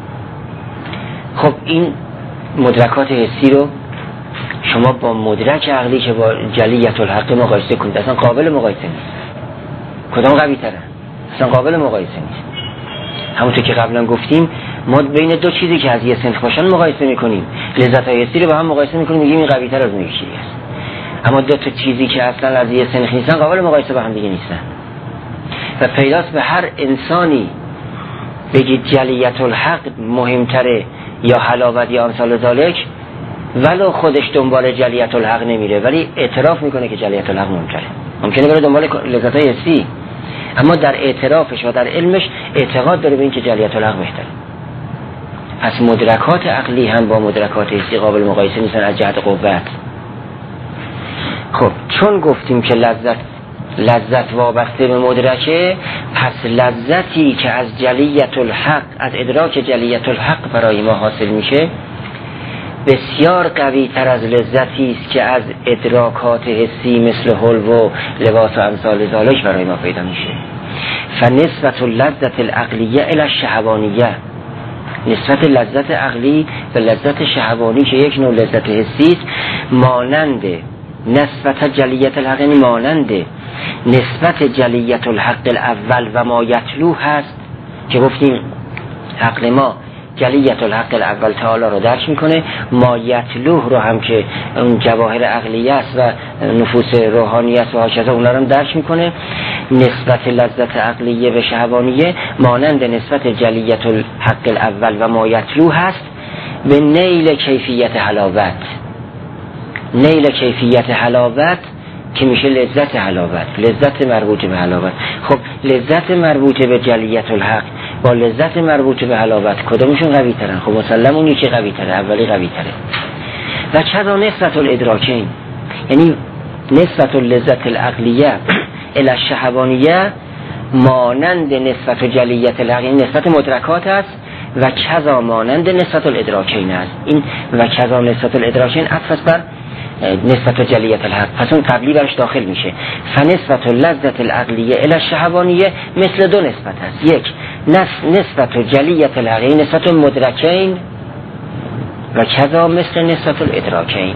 Speaker 1: خب این مدرکات حسی رو شما با مدرک عقلی که با جلیت الحق مقایسه کنید، اصلا قابل مقایسه نیست. کدام قوی تره؟ اصلا قابل مقایسه نیست. همونطور که قبلا گفتیم ما بین دو چیزی که از یه صنف باشن مقایسه میکنیم، لذت حسی رو با هم مقایسه میکنیم، میگیم این قوی تر از اون یکی است. اما دو تا چیزی که اصلا از یه صنف نیستن قابل مقایسه با هم دیگه نیستن. و پیداست به هر انسانی بگید جلیت الحق مهمتره یا حلاوت یا امثال ذالک، ولو خودش دنبال جلیت الحق نمیره ولی اعتراف میکنه که جلیت الحق مهمتره. ممکنه بره دنبال لذت‌های حسی، اما در اعترافش و در علمش اعتقاد داره به این که جلیت الحق بهتره. پس مدرکات عقلی هم با مدرکات حسی قابل مقایسه نیستن از جهت قوت. خب چون گفتیم که لذت وابسته به مدرکه، پس لذتی که از جلیت الحق، از ادراک جلیت الحق برای ما حاصل میشه بسیار قوی تر از لذتی است که از ادراکات حسی مثل حلو و لباس و امثال ذالک برای ما پیدا میشه. فنسبت اللذت العقلیه الی الشهوانیه، نسبت لذت عقلی به لذت شهوانی که یک نوع لذت حسی است، مانند نسبت جلیت الحق، یعنی مانند نسبت جلیت الحق الاول و ما یتلو هست که گفتیم عقل ما جلیت الحق الاول تعالی رو درک میکنه، ما یتلوه رو هم که اون جواهر عقلیه است و نفوس روحانی است و هاکذا اون رو هم درک میکنه. نسبت لذت عقلیه به شهوانیه مانند نسبت جلیت الحق الاول و ما یتلوه هست به نیل کیفیت حلاوت. نیل کیفیت حلاوت که میشه لذت حلاوت، لذت مربوط به حلاوت. خب لذت مربوط به جلیت الحق با لذت مربوط به حلاوت کدومشون قوی ترن؟ خب مسلم اونی که قوی تره، اولی قوی تره. و چرا نسبت الادراکین، یعنی نسبت اللذت العقلیه الی الشهوانیه مانند نسبت جلیت الحق، یعنی نسبت مدرکات است، و کذا مانند نسبت الادراکین است. این و کذا نسبت الادراکین عطف بر نسبت جلیت الحق، پس اون قبلی برش داخل میشه. فنسبت لذت العقلیه الی الشهوانیه مثل دو نسبت است، یک نسبت جلیت الحق نسبت مدرکین و کذا مثل نسبت الادراکین.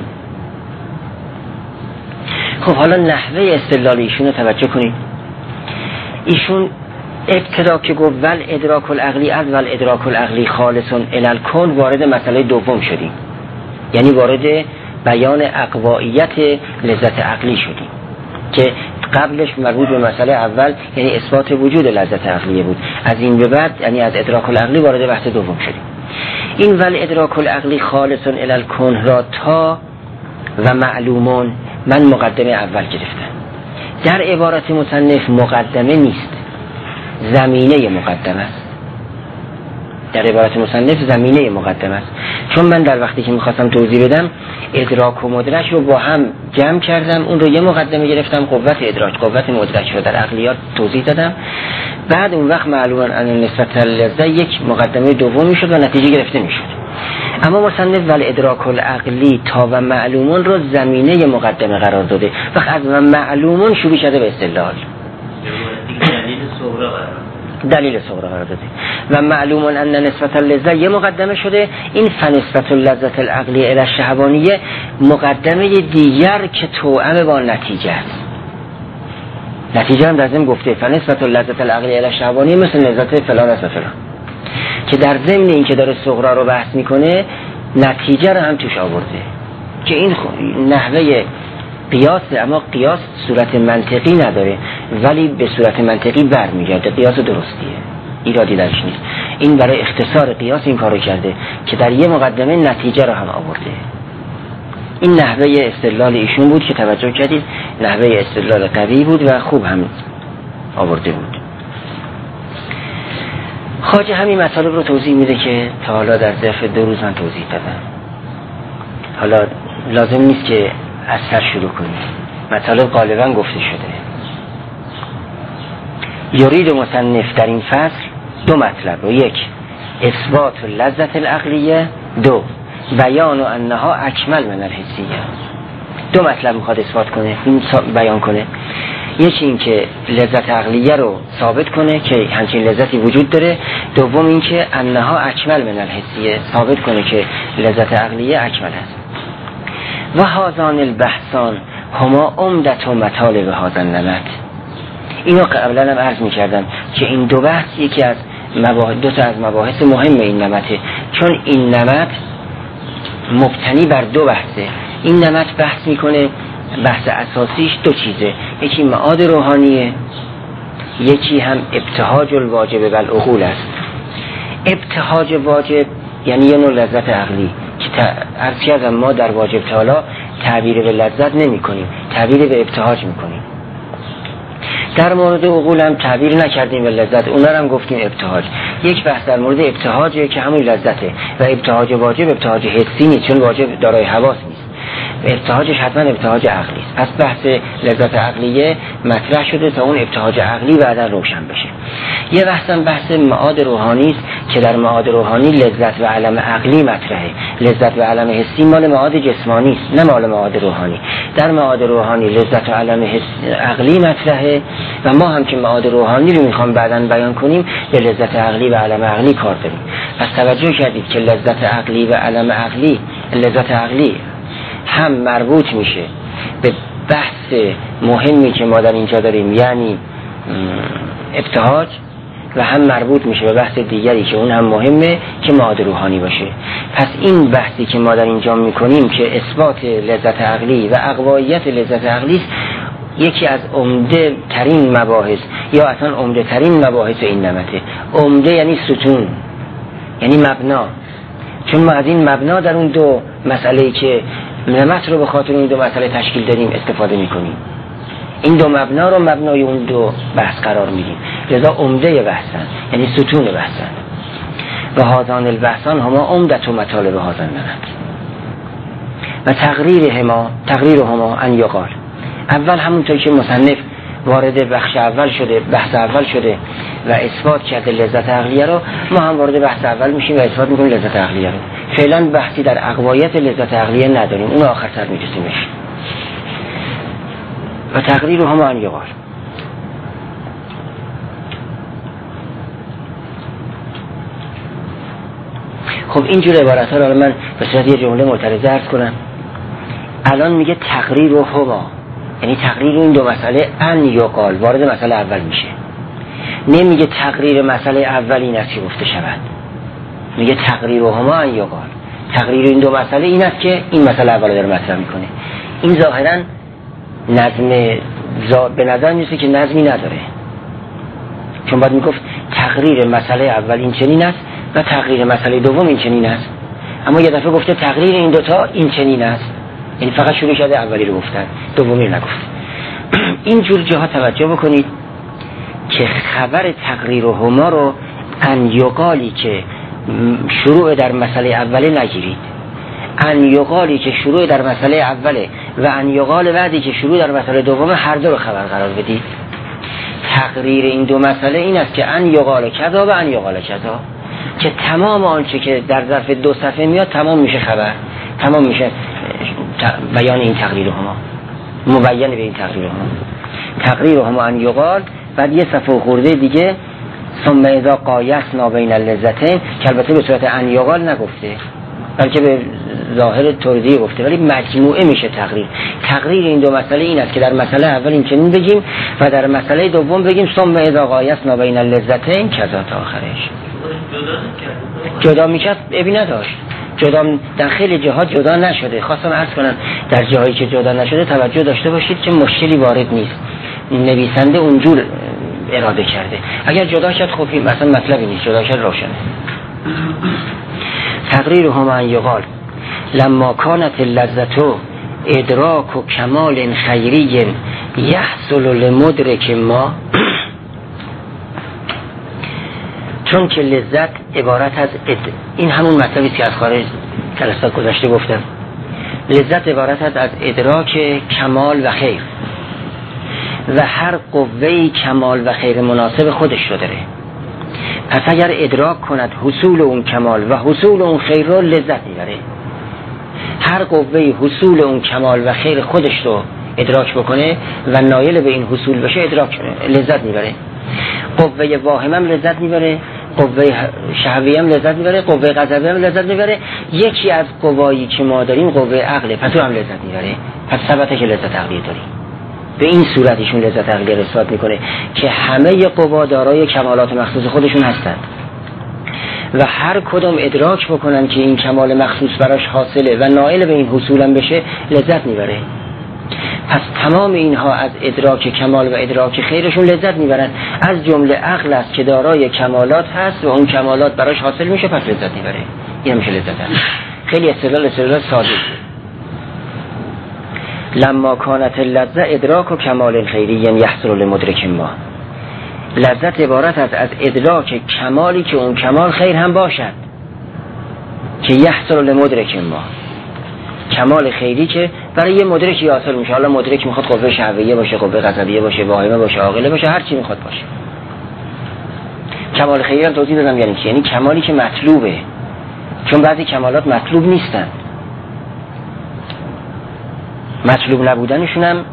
Speaker 1: خب حالا نحوه استدلال ایشون رو توجه کنید. ایشون ابتدا که گفت ول ادراک العقلی از ول ادراک العقلی خالص الی الکون، وارد مسئله دوم شدیم، یعنی وارد بیان اقوائیت لذت عقلی شدیم که قبلش مربوط به مسئله اول یعنی اثبات وجود لذت عقلیه بود. از این به بعد یعنی از ادراک العقلی وارد بحث دوم شدیم. این ول ادراک العقلی خالص الی الکون را تا و معلومون من مقدمه اول گرفتم. در عبارت مصنف مقدمه نیست، زمینه مقدمه است. در عبارت مصنف زمینه مقدمه است، چون من در وقتی که میخواستم توضیح بدم ادراک و مدرک رو با هم جمع کردم، اون رو یه مقدمه گرفتم، قوت ادراک قوت مدرک رو در عقلیات توضیح دادم، بعد اون وقت معلوماً ان نسبت لذت یک مقدمه دومی شد و نتیجه گرفته میشد. اما مصنف ول ادراک العقلی تا و معلومون رو زمینه مقدمه قرار داده، وقت از و معلومون شروع شده به استدلال، دلیل صغرا قرار داده و معلومون ان نسبت اللذت یه مقدمه شده. این فنسبت اللذت العقلی الی الشهوانیه مقدمه دیگر که توأم با نتیجه است. نتیجه هم در ضمن گفته فنسبت اللذت العقلی الی الشهوانیه مثل لذت فلان است فلان، که در ضمن این که داره صغرا رو بحث میکنه نتیجه رو هم توش آورده که این نحوه قیاسه، اما قیاس صورت منطقی نداره ولی به صورت منطقی برمیگرده، قیاس درستیه، ایرادی درش نیست. این برای اختصار قیاس این کارو کرده که در یه مقدمه نتیجه رو هم آورده. این نحوه استدلال ایشون بود که توجه کردید، نحوه استدلال قوی بود و خوب هم آورده بود. خواجه همین مطالب رو توضیح میده که تا حالا در ظرف 2 روز من توضیح دادم. حالا لازم نیست که از سر شروع کنیم، مطالب غالبا گفته شده. یرید مصنف در این فصل دو مطلب: یک اثبات لذت العقلیه، دو بیان و انها اکمل من الحسیه. دو مطلب میخواد اثبات کنه، بیان کنه. یکی این که لذت عقلیه رو ثابت کنه که همچین لذتی وجود داره، دوم این که انها اکمل من الحسیه، ثابت کنه که لذت عقلیه اکمل است. و هذان البحثان هما عمدت و مطالب هذا النمط. اینو قبلا هم عرض میکردم که این دو بحث یکی از دو تا از مباحث مهم این نمطه، چون این نمط مبتنی بر دو بحثه. این نمط بحث میکنه، بحث اساسیش دو چیزه: یکی معاد روحانیه، یکی هم ابتهاج الواجب بالعقول است. ابتهاج واجب یعنی یه نوع لذت عقلی که عرض کردم ما در واجب تعالی تعبیر به لذت نمی کنیم، تعبیر به ابتهاج میکنیم. در مورد عقول هم تعبیر نکردیم به لذت، اونا هم گفتیم ابتهاج. یک بحث در مورد ابتهاجه که همون لذته، و ابتهاج واجب ابتهاج حسی نیست، چون واجب دارای حواس نیست. ابتهاجش حتما ابتهاج عقلی است. پس بحث لذت عقلیه مطرح شده تا اون ابتهاج عقلی بعدا روشن بشه. یه بحثم بحث معاد روحانی است که در معاد روحانی لذت و علم عقلی مطرحه. لذت و علم حسی مال معاد جسمانی است، نه مال معاد روحانی. در معاد روحانی لذت و علم عقلی مطرحه و ما هم که معاد روحانی رو میخوام بعداً بیان کنیم به لذت عقلی و علم عقلی کار داریم. پس توجه کردید که لذت عقلی و علم عقلی، لذت عقلی هم مربوط میشه به بحث مهمی که ما در اینجا داریم، یعنی ابتهاج، و هم مربوط میشه به بحث دیگری که اون هم مهمه که معاد روحانی باشه. پس این بحثی که ما در اینجا میکنیم که اثبات لذت عقلی و اقوایت لذت عقلی است، یکی از عمده ترین مباحث یا اصلا عمده ترین مباحث این نمطه. عمده یعنی ستون، یعنی مبنا، چون ما از این مبنا در اون دو مسئله‌ای که نمط رو به خاطر این دو مسئله تشکیل دادیم استفاده میکنیم. این دو مبنا رو مبنای اون دو بحث قرار میدیم، لذا عمده بحثن، یعنی ستون بحثن. و هذان البحثان هما عمدت و مطالب هذا النمط. و تقریرهما ان یقال. اول همونطور که مصنف وارد بخش اول شده، بحث اول شده و اثبات کرده لذت عقلیه رو، ما هم وارد بحث اول میشیم و اثبات میکنیم لذت عقلیه رو. فعلا بحثی در اقوایت لذت عقلیه نداریم، اون آخرتر میرسیمش. و تقریرهما ان یقال. خب اینجور عبارت ها رو من به صورت یه جمله معترضه عرض کنم. الان میگه تقریرهما، یعنی تقریر این دو مسئله ان یقال، وارد مسئله اول میشه. نمیگه تقریر مسئله اول این است که گفته شود، میگه تقریرهما ان یقال. تقریر این دو مسئله این است که این مسئله اول رو داره مطرح میکنه. این ظاهرا نظم به نظر میرسه که نظمی نداره، چون باید میگفت تقریر مسئله اول این چنین است و تقریر مسئله دوم این چنین است، اما یه دفعه گفته تقریر این دوتا این چنین است، یعنی فقط شروع شده اولی رو گفتن، دومی رو نگفت. این جور جاها توجه بکنید که خبر تقریرهما رو ان یقالی که شروع در مسئله اوله نگیرید، ان یقالی که شروع در مسئله اوله و ان یقال بعدی که شروع در مسئله دومه هر دو رو خبر قرار بدید. تقریر این دو مسئله این است که ان یقال کذا و ان یقال کذا، که تمام آنچه که در ظرف دو صفحه میاد تمام میشه خبر، تمام میشه بیان این تقریرهما، مبین به این تقریرهما ان یقال. بعد یه صفحه خورده دیگه ثم اذا قایسنا بین اللذتین، که البته به صورت ان یقال نگفته بلکه به ظاهر توضیح گفته، ولی مجموعه میشه تقریر این دو مسئله این است که در مسئله اول این چنین بگیم و در مسئله دوم بگیم ثم اذا قایسنا بین اللذتین کذا تا آخرش. جدا میکرد ابی نداشت، جدا در خیلی جهات جدا نشده. خواستم عرض کنم در جاهایی که جدا نشده توجه داشته باشید که مشکلی وارد نیست، نویسنده اونجور اراده کرده. اگر جدا کرد خب مثلا مطلبی نیست، جدا کرد روشنه. تقریرهما ان یقال لما کانت اللذت ادراک و کمال خیری یحصل لمدرک ما، چون که لذت عبارت از این همون مطلبی که از خارج جلسات گذشته گفتم، لذت عبارت از ادراک کمال و خیر. و هر قوه‌ای کمال و خیر مناسب خودش رو داره. پس اگر ادراک کند حصول اون کمال و حصول اون خیر رو لذت میبره. هر قوه‌ای حصول اون کمال و خیر خودش رو ادراک بکنه و نایل به این حصول بشه ادراک لذت میبره. قوه واهمه هم لذت میبره، قوه شهویه هم لذت میبره، قوه غضبیه هم لذت میبره. یکی از قوایی که ما داریم قوه عقله، پس او هم لذت میبره. پس ثبته که لذت عقلی داریم. به این صورت ایشون لذت عقلی رو اثبات میکنه که همه قوا دارای کمالات مخصوص خودشون هستند و هر کدوم ادراک بکنن که این کمال مخصوص براش حاصله و نائل به این حصول هم بشه لذت میبره. پس تمام اینها از ادراک کمال و ادراک خیرشون لذت میبرن. از جمله عقل است که دارای کمالات هست و اون کمالات براش حاصل میشه، پس لذت میبره. این میشه لذت عقلی. خیلی استدلال ساده. لما کانت اللذت ادراک و کمال خیری یحصل لمدرک ما. لذت عبارت است از ادراک کمالی که اون کمال خیر هم باشد، که یحصل لمدرک ما، کمال خیری که برای یه مدرکی حاصل میشه. حالا مدرک میخواد قوه شهویه باشه، قوه غضبیه باشه، واهمه باشه، عاقله باشه، هر چی میخواد باشه. کمال خیری هم توضیح دادم یعنی چی؟ یعنی کمالی که مطلوبه، چون بعضی کمالات مطلوب نیستن. مطلوب نبودنشون هم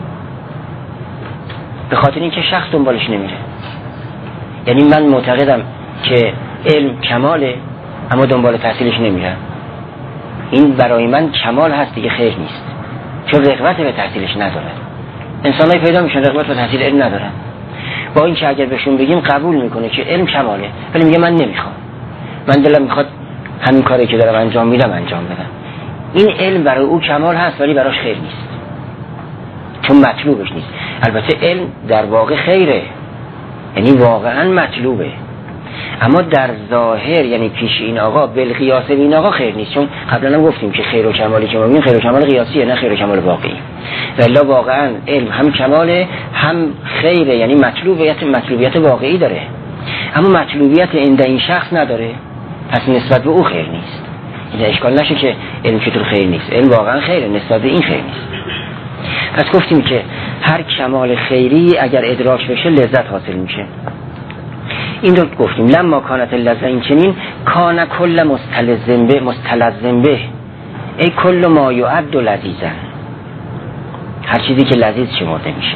Speaker 1: به خاطر اینکه شخص دنبالش نمیره. یعنی من معتقدم که علم کماله اما دنبال تحصیلش نمیرم، این برای من کمال هست دیگه، خیر نیست، چون رغبت به تحصیلش نداره. انسان‌های پیدا میشن رغبت به تحصیل علم ندارن، با این که اگر بهشون بگیم قبول میکنه که علم کماله، ولی میگه من نمیخوام، من دلم میخواد همین کاری که دارم انجام میدم انجام بدم. این علم برای او کمال هست ولی براش خیر نیست، چون مطلوبش نیست. البته علم در واقع خیره، یعنی واقعا مطلوبه، اما در ظاهر یعنی پیش این آقا بالقیاس به این آقا خیر نیست. چون قبلا هم گفتیم که خیر و کمالی که ما میگیم خیر و کمال قیاسیه، نه خیر و کمال واقعی. والا واقعا علم هم کماله هم خیره، یعنی مطلوبیت واقعی داره، اما مطلوبیت عند این شخص نداره، پس نسبت به او خیر نیست. این اشکال نشه که علم چطور خیر نیست، علم واقعا خیره، نسبت به این خیر نیست. پس گفتیم که هر کمال خیری اگر ادراک بشه لذت حاصل میشه. این رو گفتیم لما کانت اللذت، این چنین کان کل مستلزم به ای کل ما یعد لذیذا، هر چیزی که لذیذ شمرده میشه.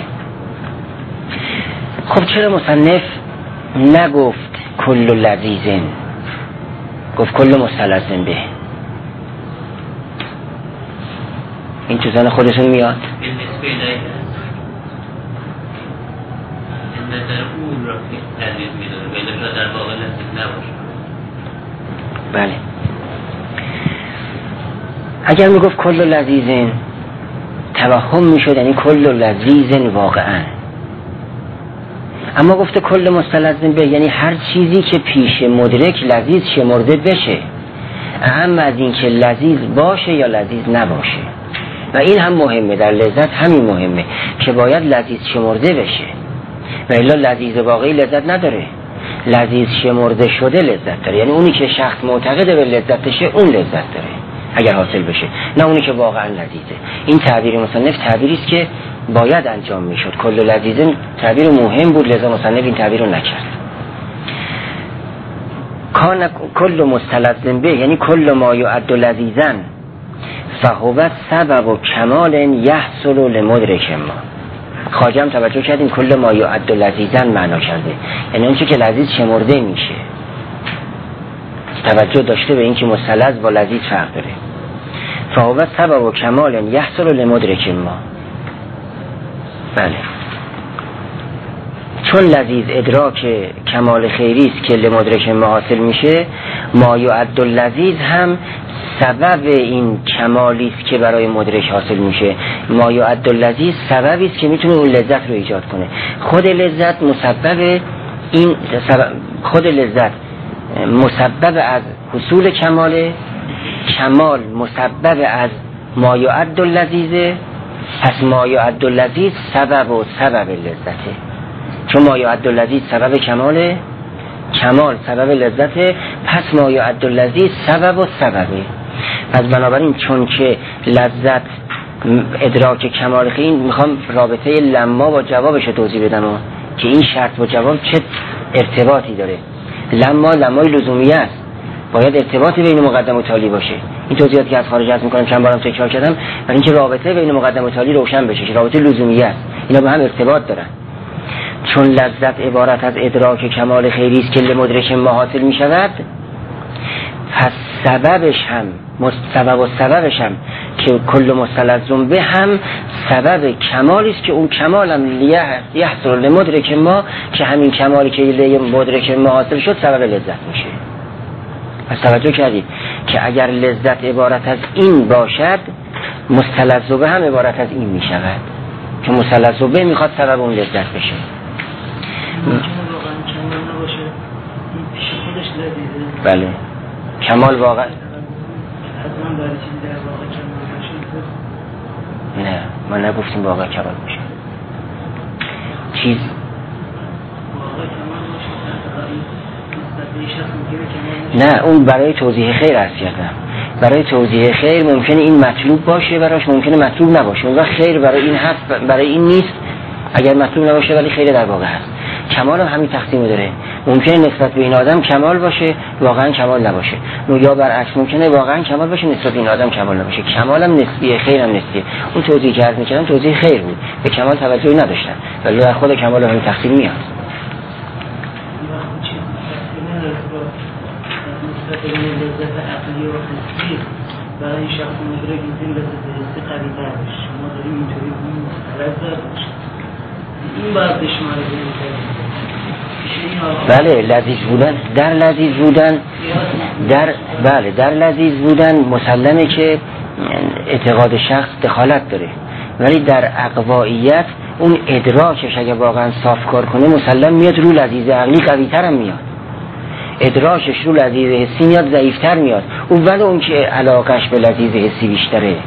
Speaker 1: خب چرا مصنف نگفت کل لذیذن، گفت کل مستلزم به؟ این تو زن خودشون میاد؟ بله. اگر میگفت کل لذیذن توهم میشد یعنی کل لذیذن واقعا، اما گفته کل مستلزم به یعنی هر چیزی که پیش مدرک لذیذ شمرده بشه، اهم از این که لذیذ باشه یا لذیذ نباشه. و این هم مهمه، در لذت همین مهمه که باید لذیذ شمرده بشه، و الا لذیذ واقعی لذت نداره. لذیذ شمرده شده لذت داره، یعنی اونی که شخص معتقد به لذتشه اون لذت داره اگر حاصل بشه، نه اونی که واقعا لذیذه. این تعبیر مصنف تعبیری است که باید انجام میشد. کل لذیذ تعبیر مهم بود، لذا مصنف این تعبیر رو نکرد. کان کل مستلزم به یعنی کل ما یعد لذیذا فهو سبب کمال یحصل لمدرک ما. خواجه هم توجه کردیم کل ما یعد لذیذا معنا کرده، یعنی اون چی که لذیذ شمرده میشه. توجه داشته به این که مثلث با لذیذ فرق داره. فهو سبب کمال یحصل لمدرک ما. بله، چون لذیذ ادراک کمال خیری است که لمدرک ما حاصل میشه، ما یعد لذیذ هم سبب این کمالی است که برای مدرک حاصل میشه. ما یعد لذیذ سببی است که میتونه اون لذت رو ایجاد کنه. خود لذت مسبب این خود لذت مسبب از حصول کمال، کمال مسبب از ما یعد لذیذه، پس ما یعد لذیذ سبب و سبب لذته. چون ما یعد لذیذ سبب کماله، کمال سبب لذته، پس ما یعد لذیذ سبب و سببه. پس بنابراین چون که لذت ادراک کمال خیر، میخوام رابطه لما با جوابش رو توضیح بدم که این شرط با جواب چه ارتباطی داره. لمای لزومی است، باید ارتباطی بین مقدم و تالی باشه. این توضیحاتی که از خارج از میکنم چند بارم تکرار کردم برای اینکه رابطه بین مقدم و تالی روشن بشه، رابطه لزومی است، اینا با هم ارتباط دارن. چون لذت عبارت از ادراک کمال خیری است که لمدرک ما حاصل می شود، پس سببش هم که کل مستلزم به هم سبب کمالی است که اون کمال هم یحصل لمدرک ما، که همین کمالی که لمدرک ما حاصل شد سبب لذت میشه. پس توجه کردید که اگر لذت عبارت از این باشد، مستلزم به هم عبارت از این می شود که مستلزم به میخواد سبب اون لذت بشه.
Speaker 3: واقعا کمال نباشه، این پیش خودش لذیذه.
Speaker 1: بله کمال واقع
Speaker 3: حتما برای چیزی در واقع کمال باشه.
Speaker 1: نه ما نگفتیم واقع کمال باشه. چیز
Speaker 3: واقع کمال باشه
Speaker 1: نه، اون برای توضیح خیر عرض کردم. برای توضیح خیر ممکنه این مطلوب باشه، براش ممکنه مطلوب نباشه. اون وقت خیر برای این هست، برای این نیست. اگر مطلوب نباشه ولی خیر در واقع هست. کمال هم همین تقسیم داره. ممکنه نسبت به این آدم کمال باشه، واقعا کمال نباشه. یا برعکس ممکنه واقعا کمال باشه، نسبت به این آدم کمال نباشه. کمال هم نسبیه، خیر هم نسبیه. اون توضیحی که عرض می‌کردم توضیح خیر بود. به کمال توجهی نداشتن. ولی در خود کمال هم تقسیم میاد.
Speaker 3: لذت عقلی و حسی برای این شخص مدرک این لذت حسی قوی تر بشه. شما داریم اینطوری لذت باشه، این باید به شما
Speaker 1: بله لذیذ بودن، در لذیذ بودن در لذیذ بودن مسلمه که اعتقاد شخص دخالت داره، ولی در اقوائیت اون ادراکش اگه واقعا صاف کار کنه مسلم میاد رو لذیذ عقلی قوی تر هم میاد، ادراکش رو لذیذ حسی میاد ضعیفتر میاد. اون که علاقش به لذیذ حسی بیشتره،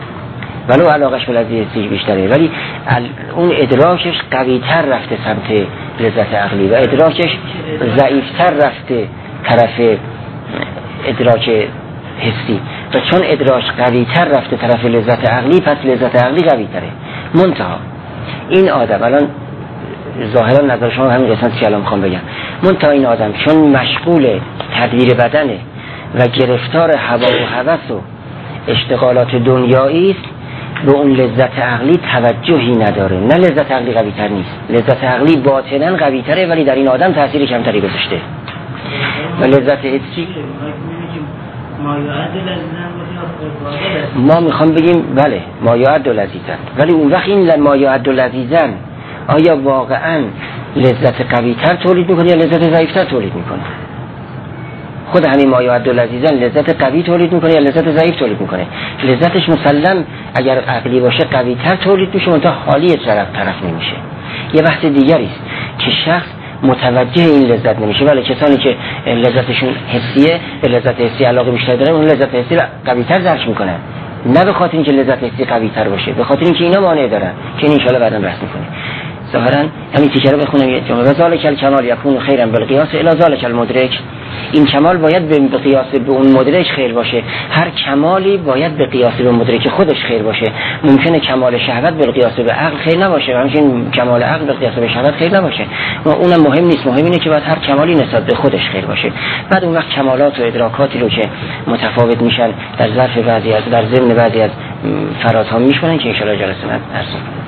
Speaker 1: ولی اون ادراکش قویتر رفته سمت لذت عقلی و ادراکش ضعیفتر رفته طرف ادراک حسی، و چون ادراک قویتر رفته طرف لذت عقلی پس لذت عقلی قویتره. منتها این آدم الان ظاهرا نظر شما همین قسمت که الان میخوام بگم، منتها این آدم چون مشغول تدبیر بدنه و گرفتار هوا و هوس و اشتغالات دنیایی است، به اون لذت عقلی توجهی نداره. نه لذت عقلی قوی تر نیست، لذت عقلی باطناً قوی تره ولی در این آدم تأثیر کمتری گذاشته. و لذت حسی ما میخوام بگیم بله ما یعد لذیذن، ولی اون وقت این ما یعد لذیذن آیا واقعاً لذت قوی تر تولید میکنه یا لذت ضعیف تر تولید میکنه؟ خود همین ما یعد لذیذن لذت قوی تولید میکنه یا لذت ضعیف تولید میکنه؟ لذتش مسلم اگر عقلی باشه قوی تر تولید میشه، اون تا حالی طرف نمیشه. یه بحث دیگری است که شخص متوجه این لذت نمیشه، ولی کسانی که لذتشون حسیه، به لذت حسی علاقه بیشتر دارن، اون لذت حسی رو قوی تر درک میکنن، نه به خاطر اینکه لذت حسی قوی تر باشه، به خاطر اینکه اینا مانع دارن که ان شاءالله بعداً بحث میکنیم. ظاهرا همین تیکه رو بخونم یه جمله: ذالک الکمال یکون خیرا بالقیاس الی ذالک المدرک. این کمال باید به قیاس به اون مدرک خیر باشه. هر کمالی باید به قیاس به مدرک خودش خیر باشه. ممکنه کمال شهوت به قیاس به عقل خیر نباشه، همچنین کمال عقل به قیاس به شهوت خیر نباشه. و اونم مهم نیست، مهم اینه که باید هر کمالی نسبت به خودش خیر باشه. بعد اون وقت کمالات و ادراکاتی رو که متفاوت میشن در ظرف بعضی از در ضمن بعضی از فرازها میشونن که ان شاء الله جلسه بعد درس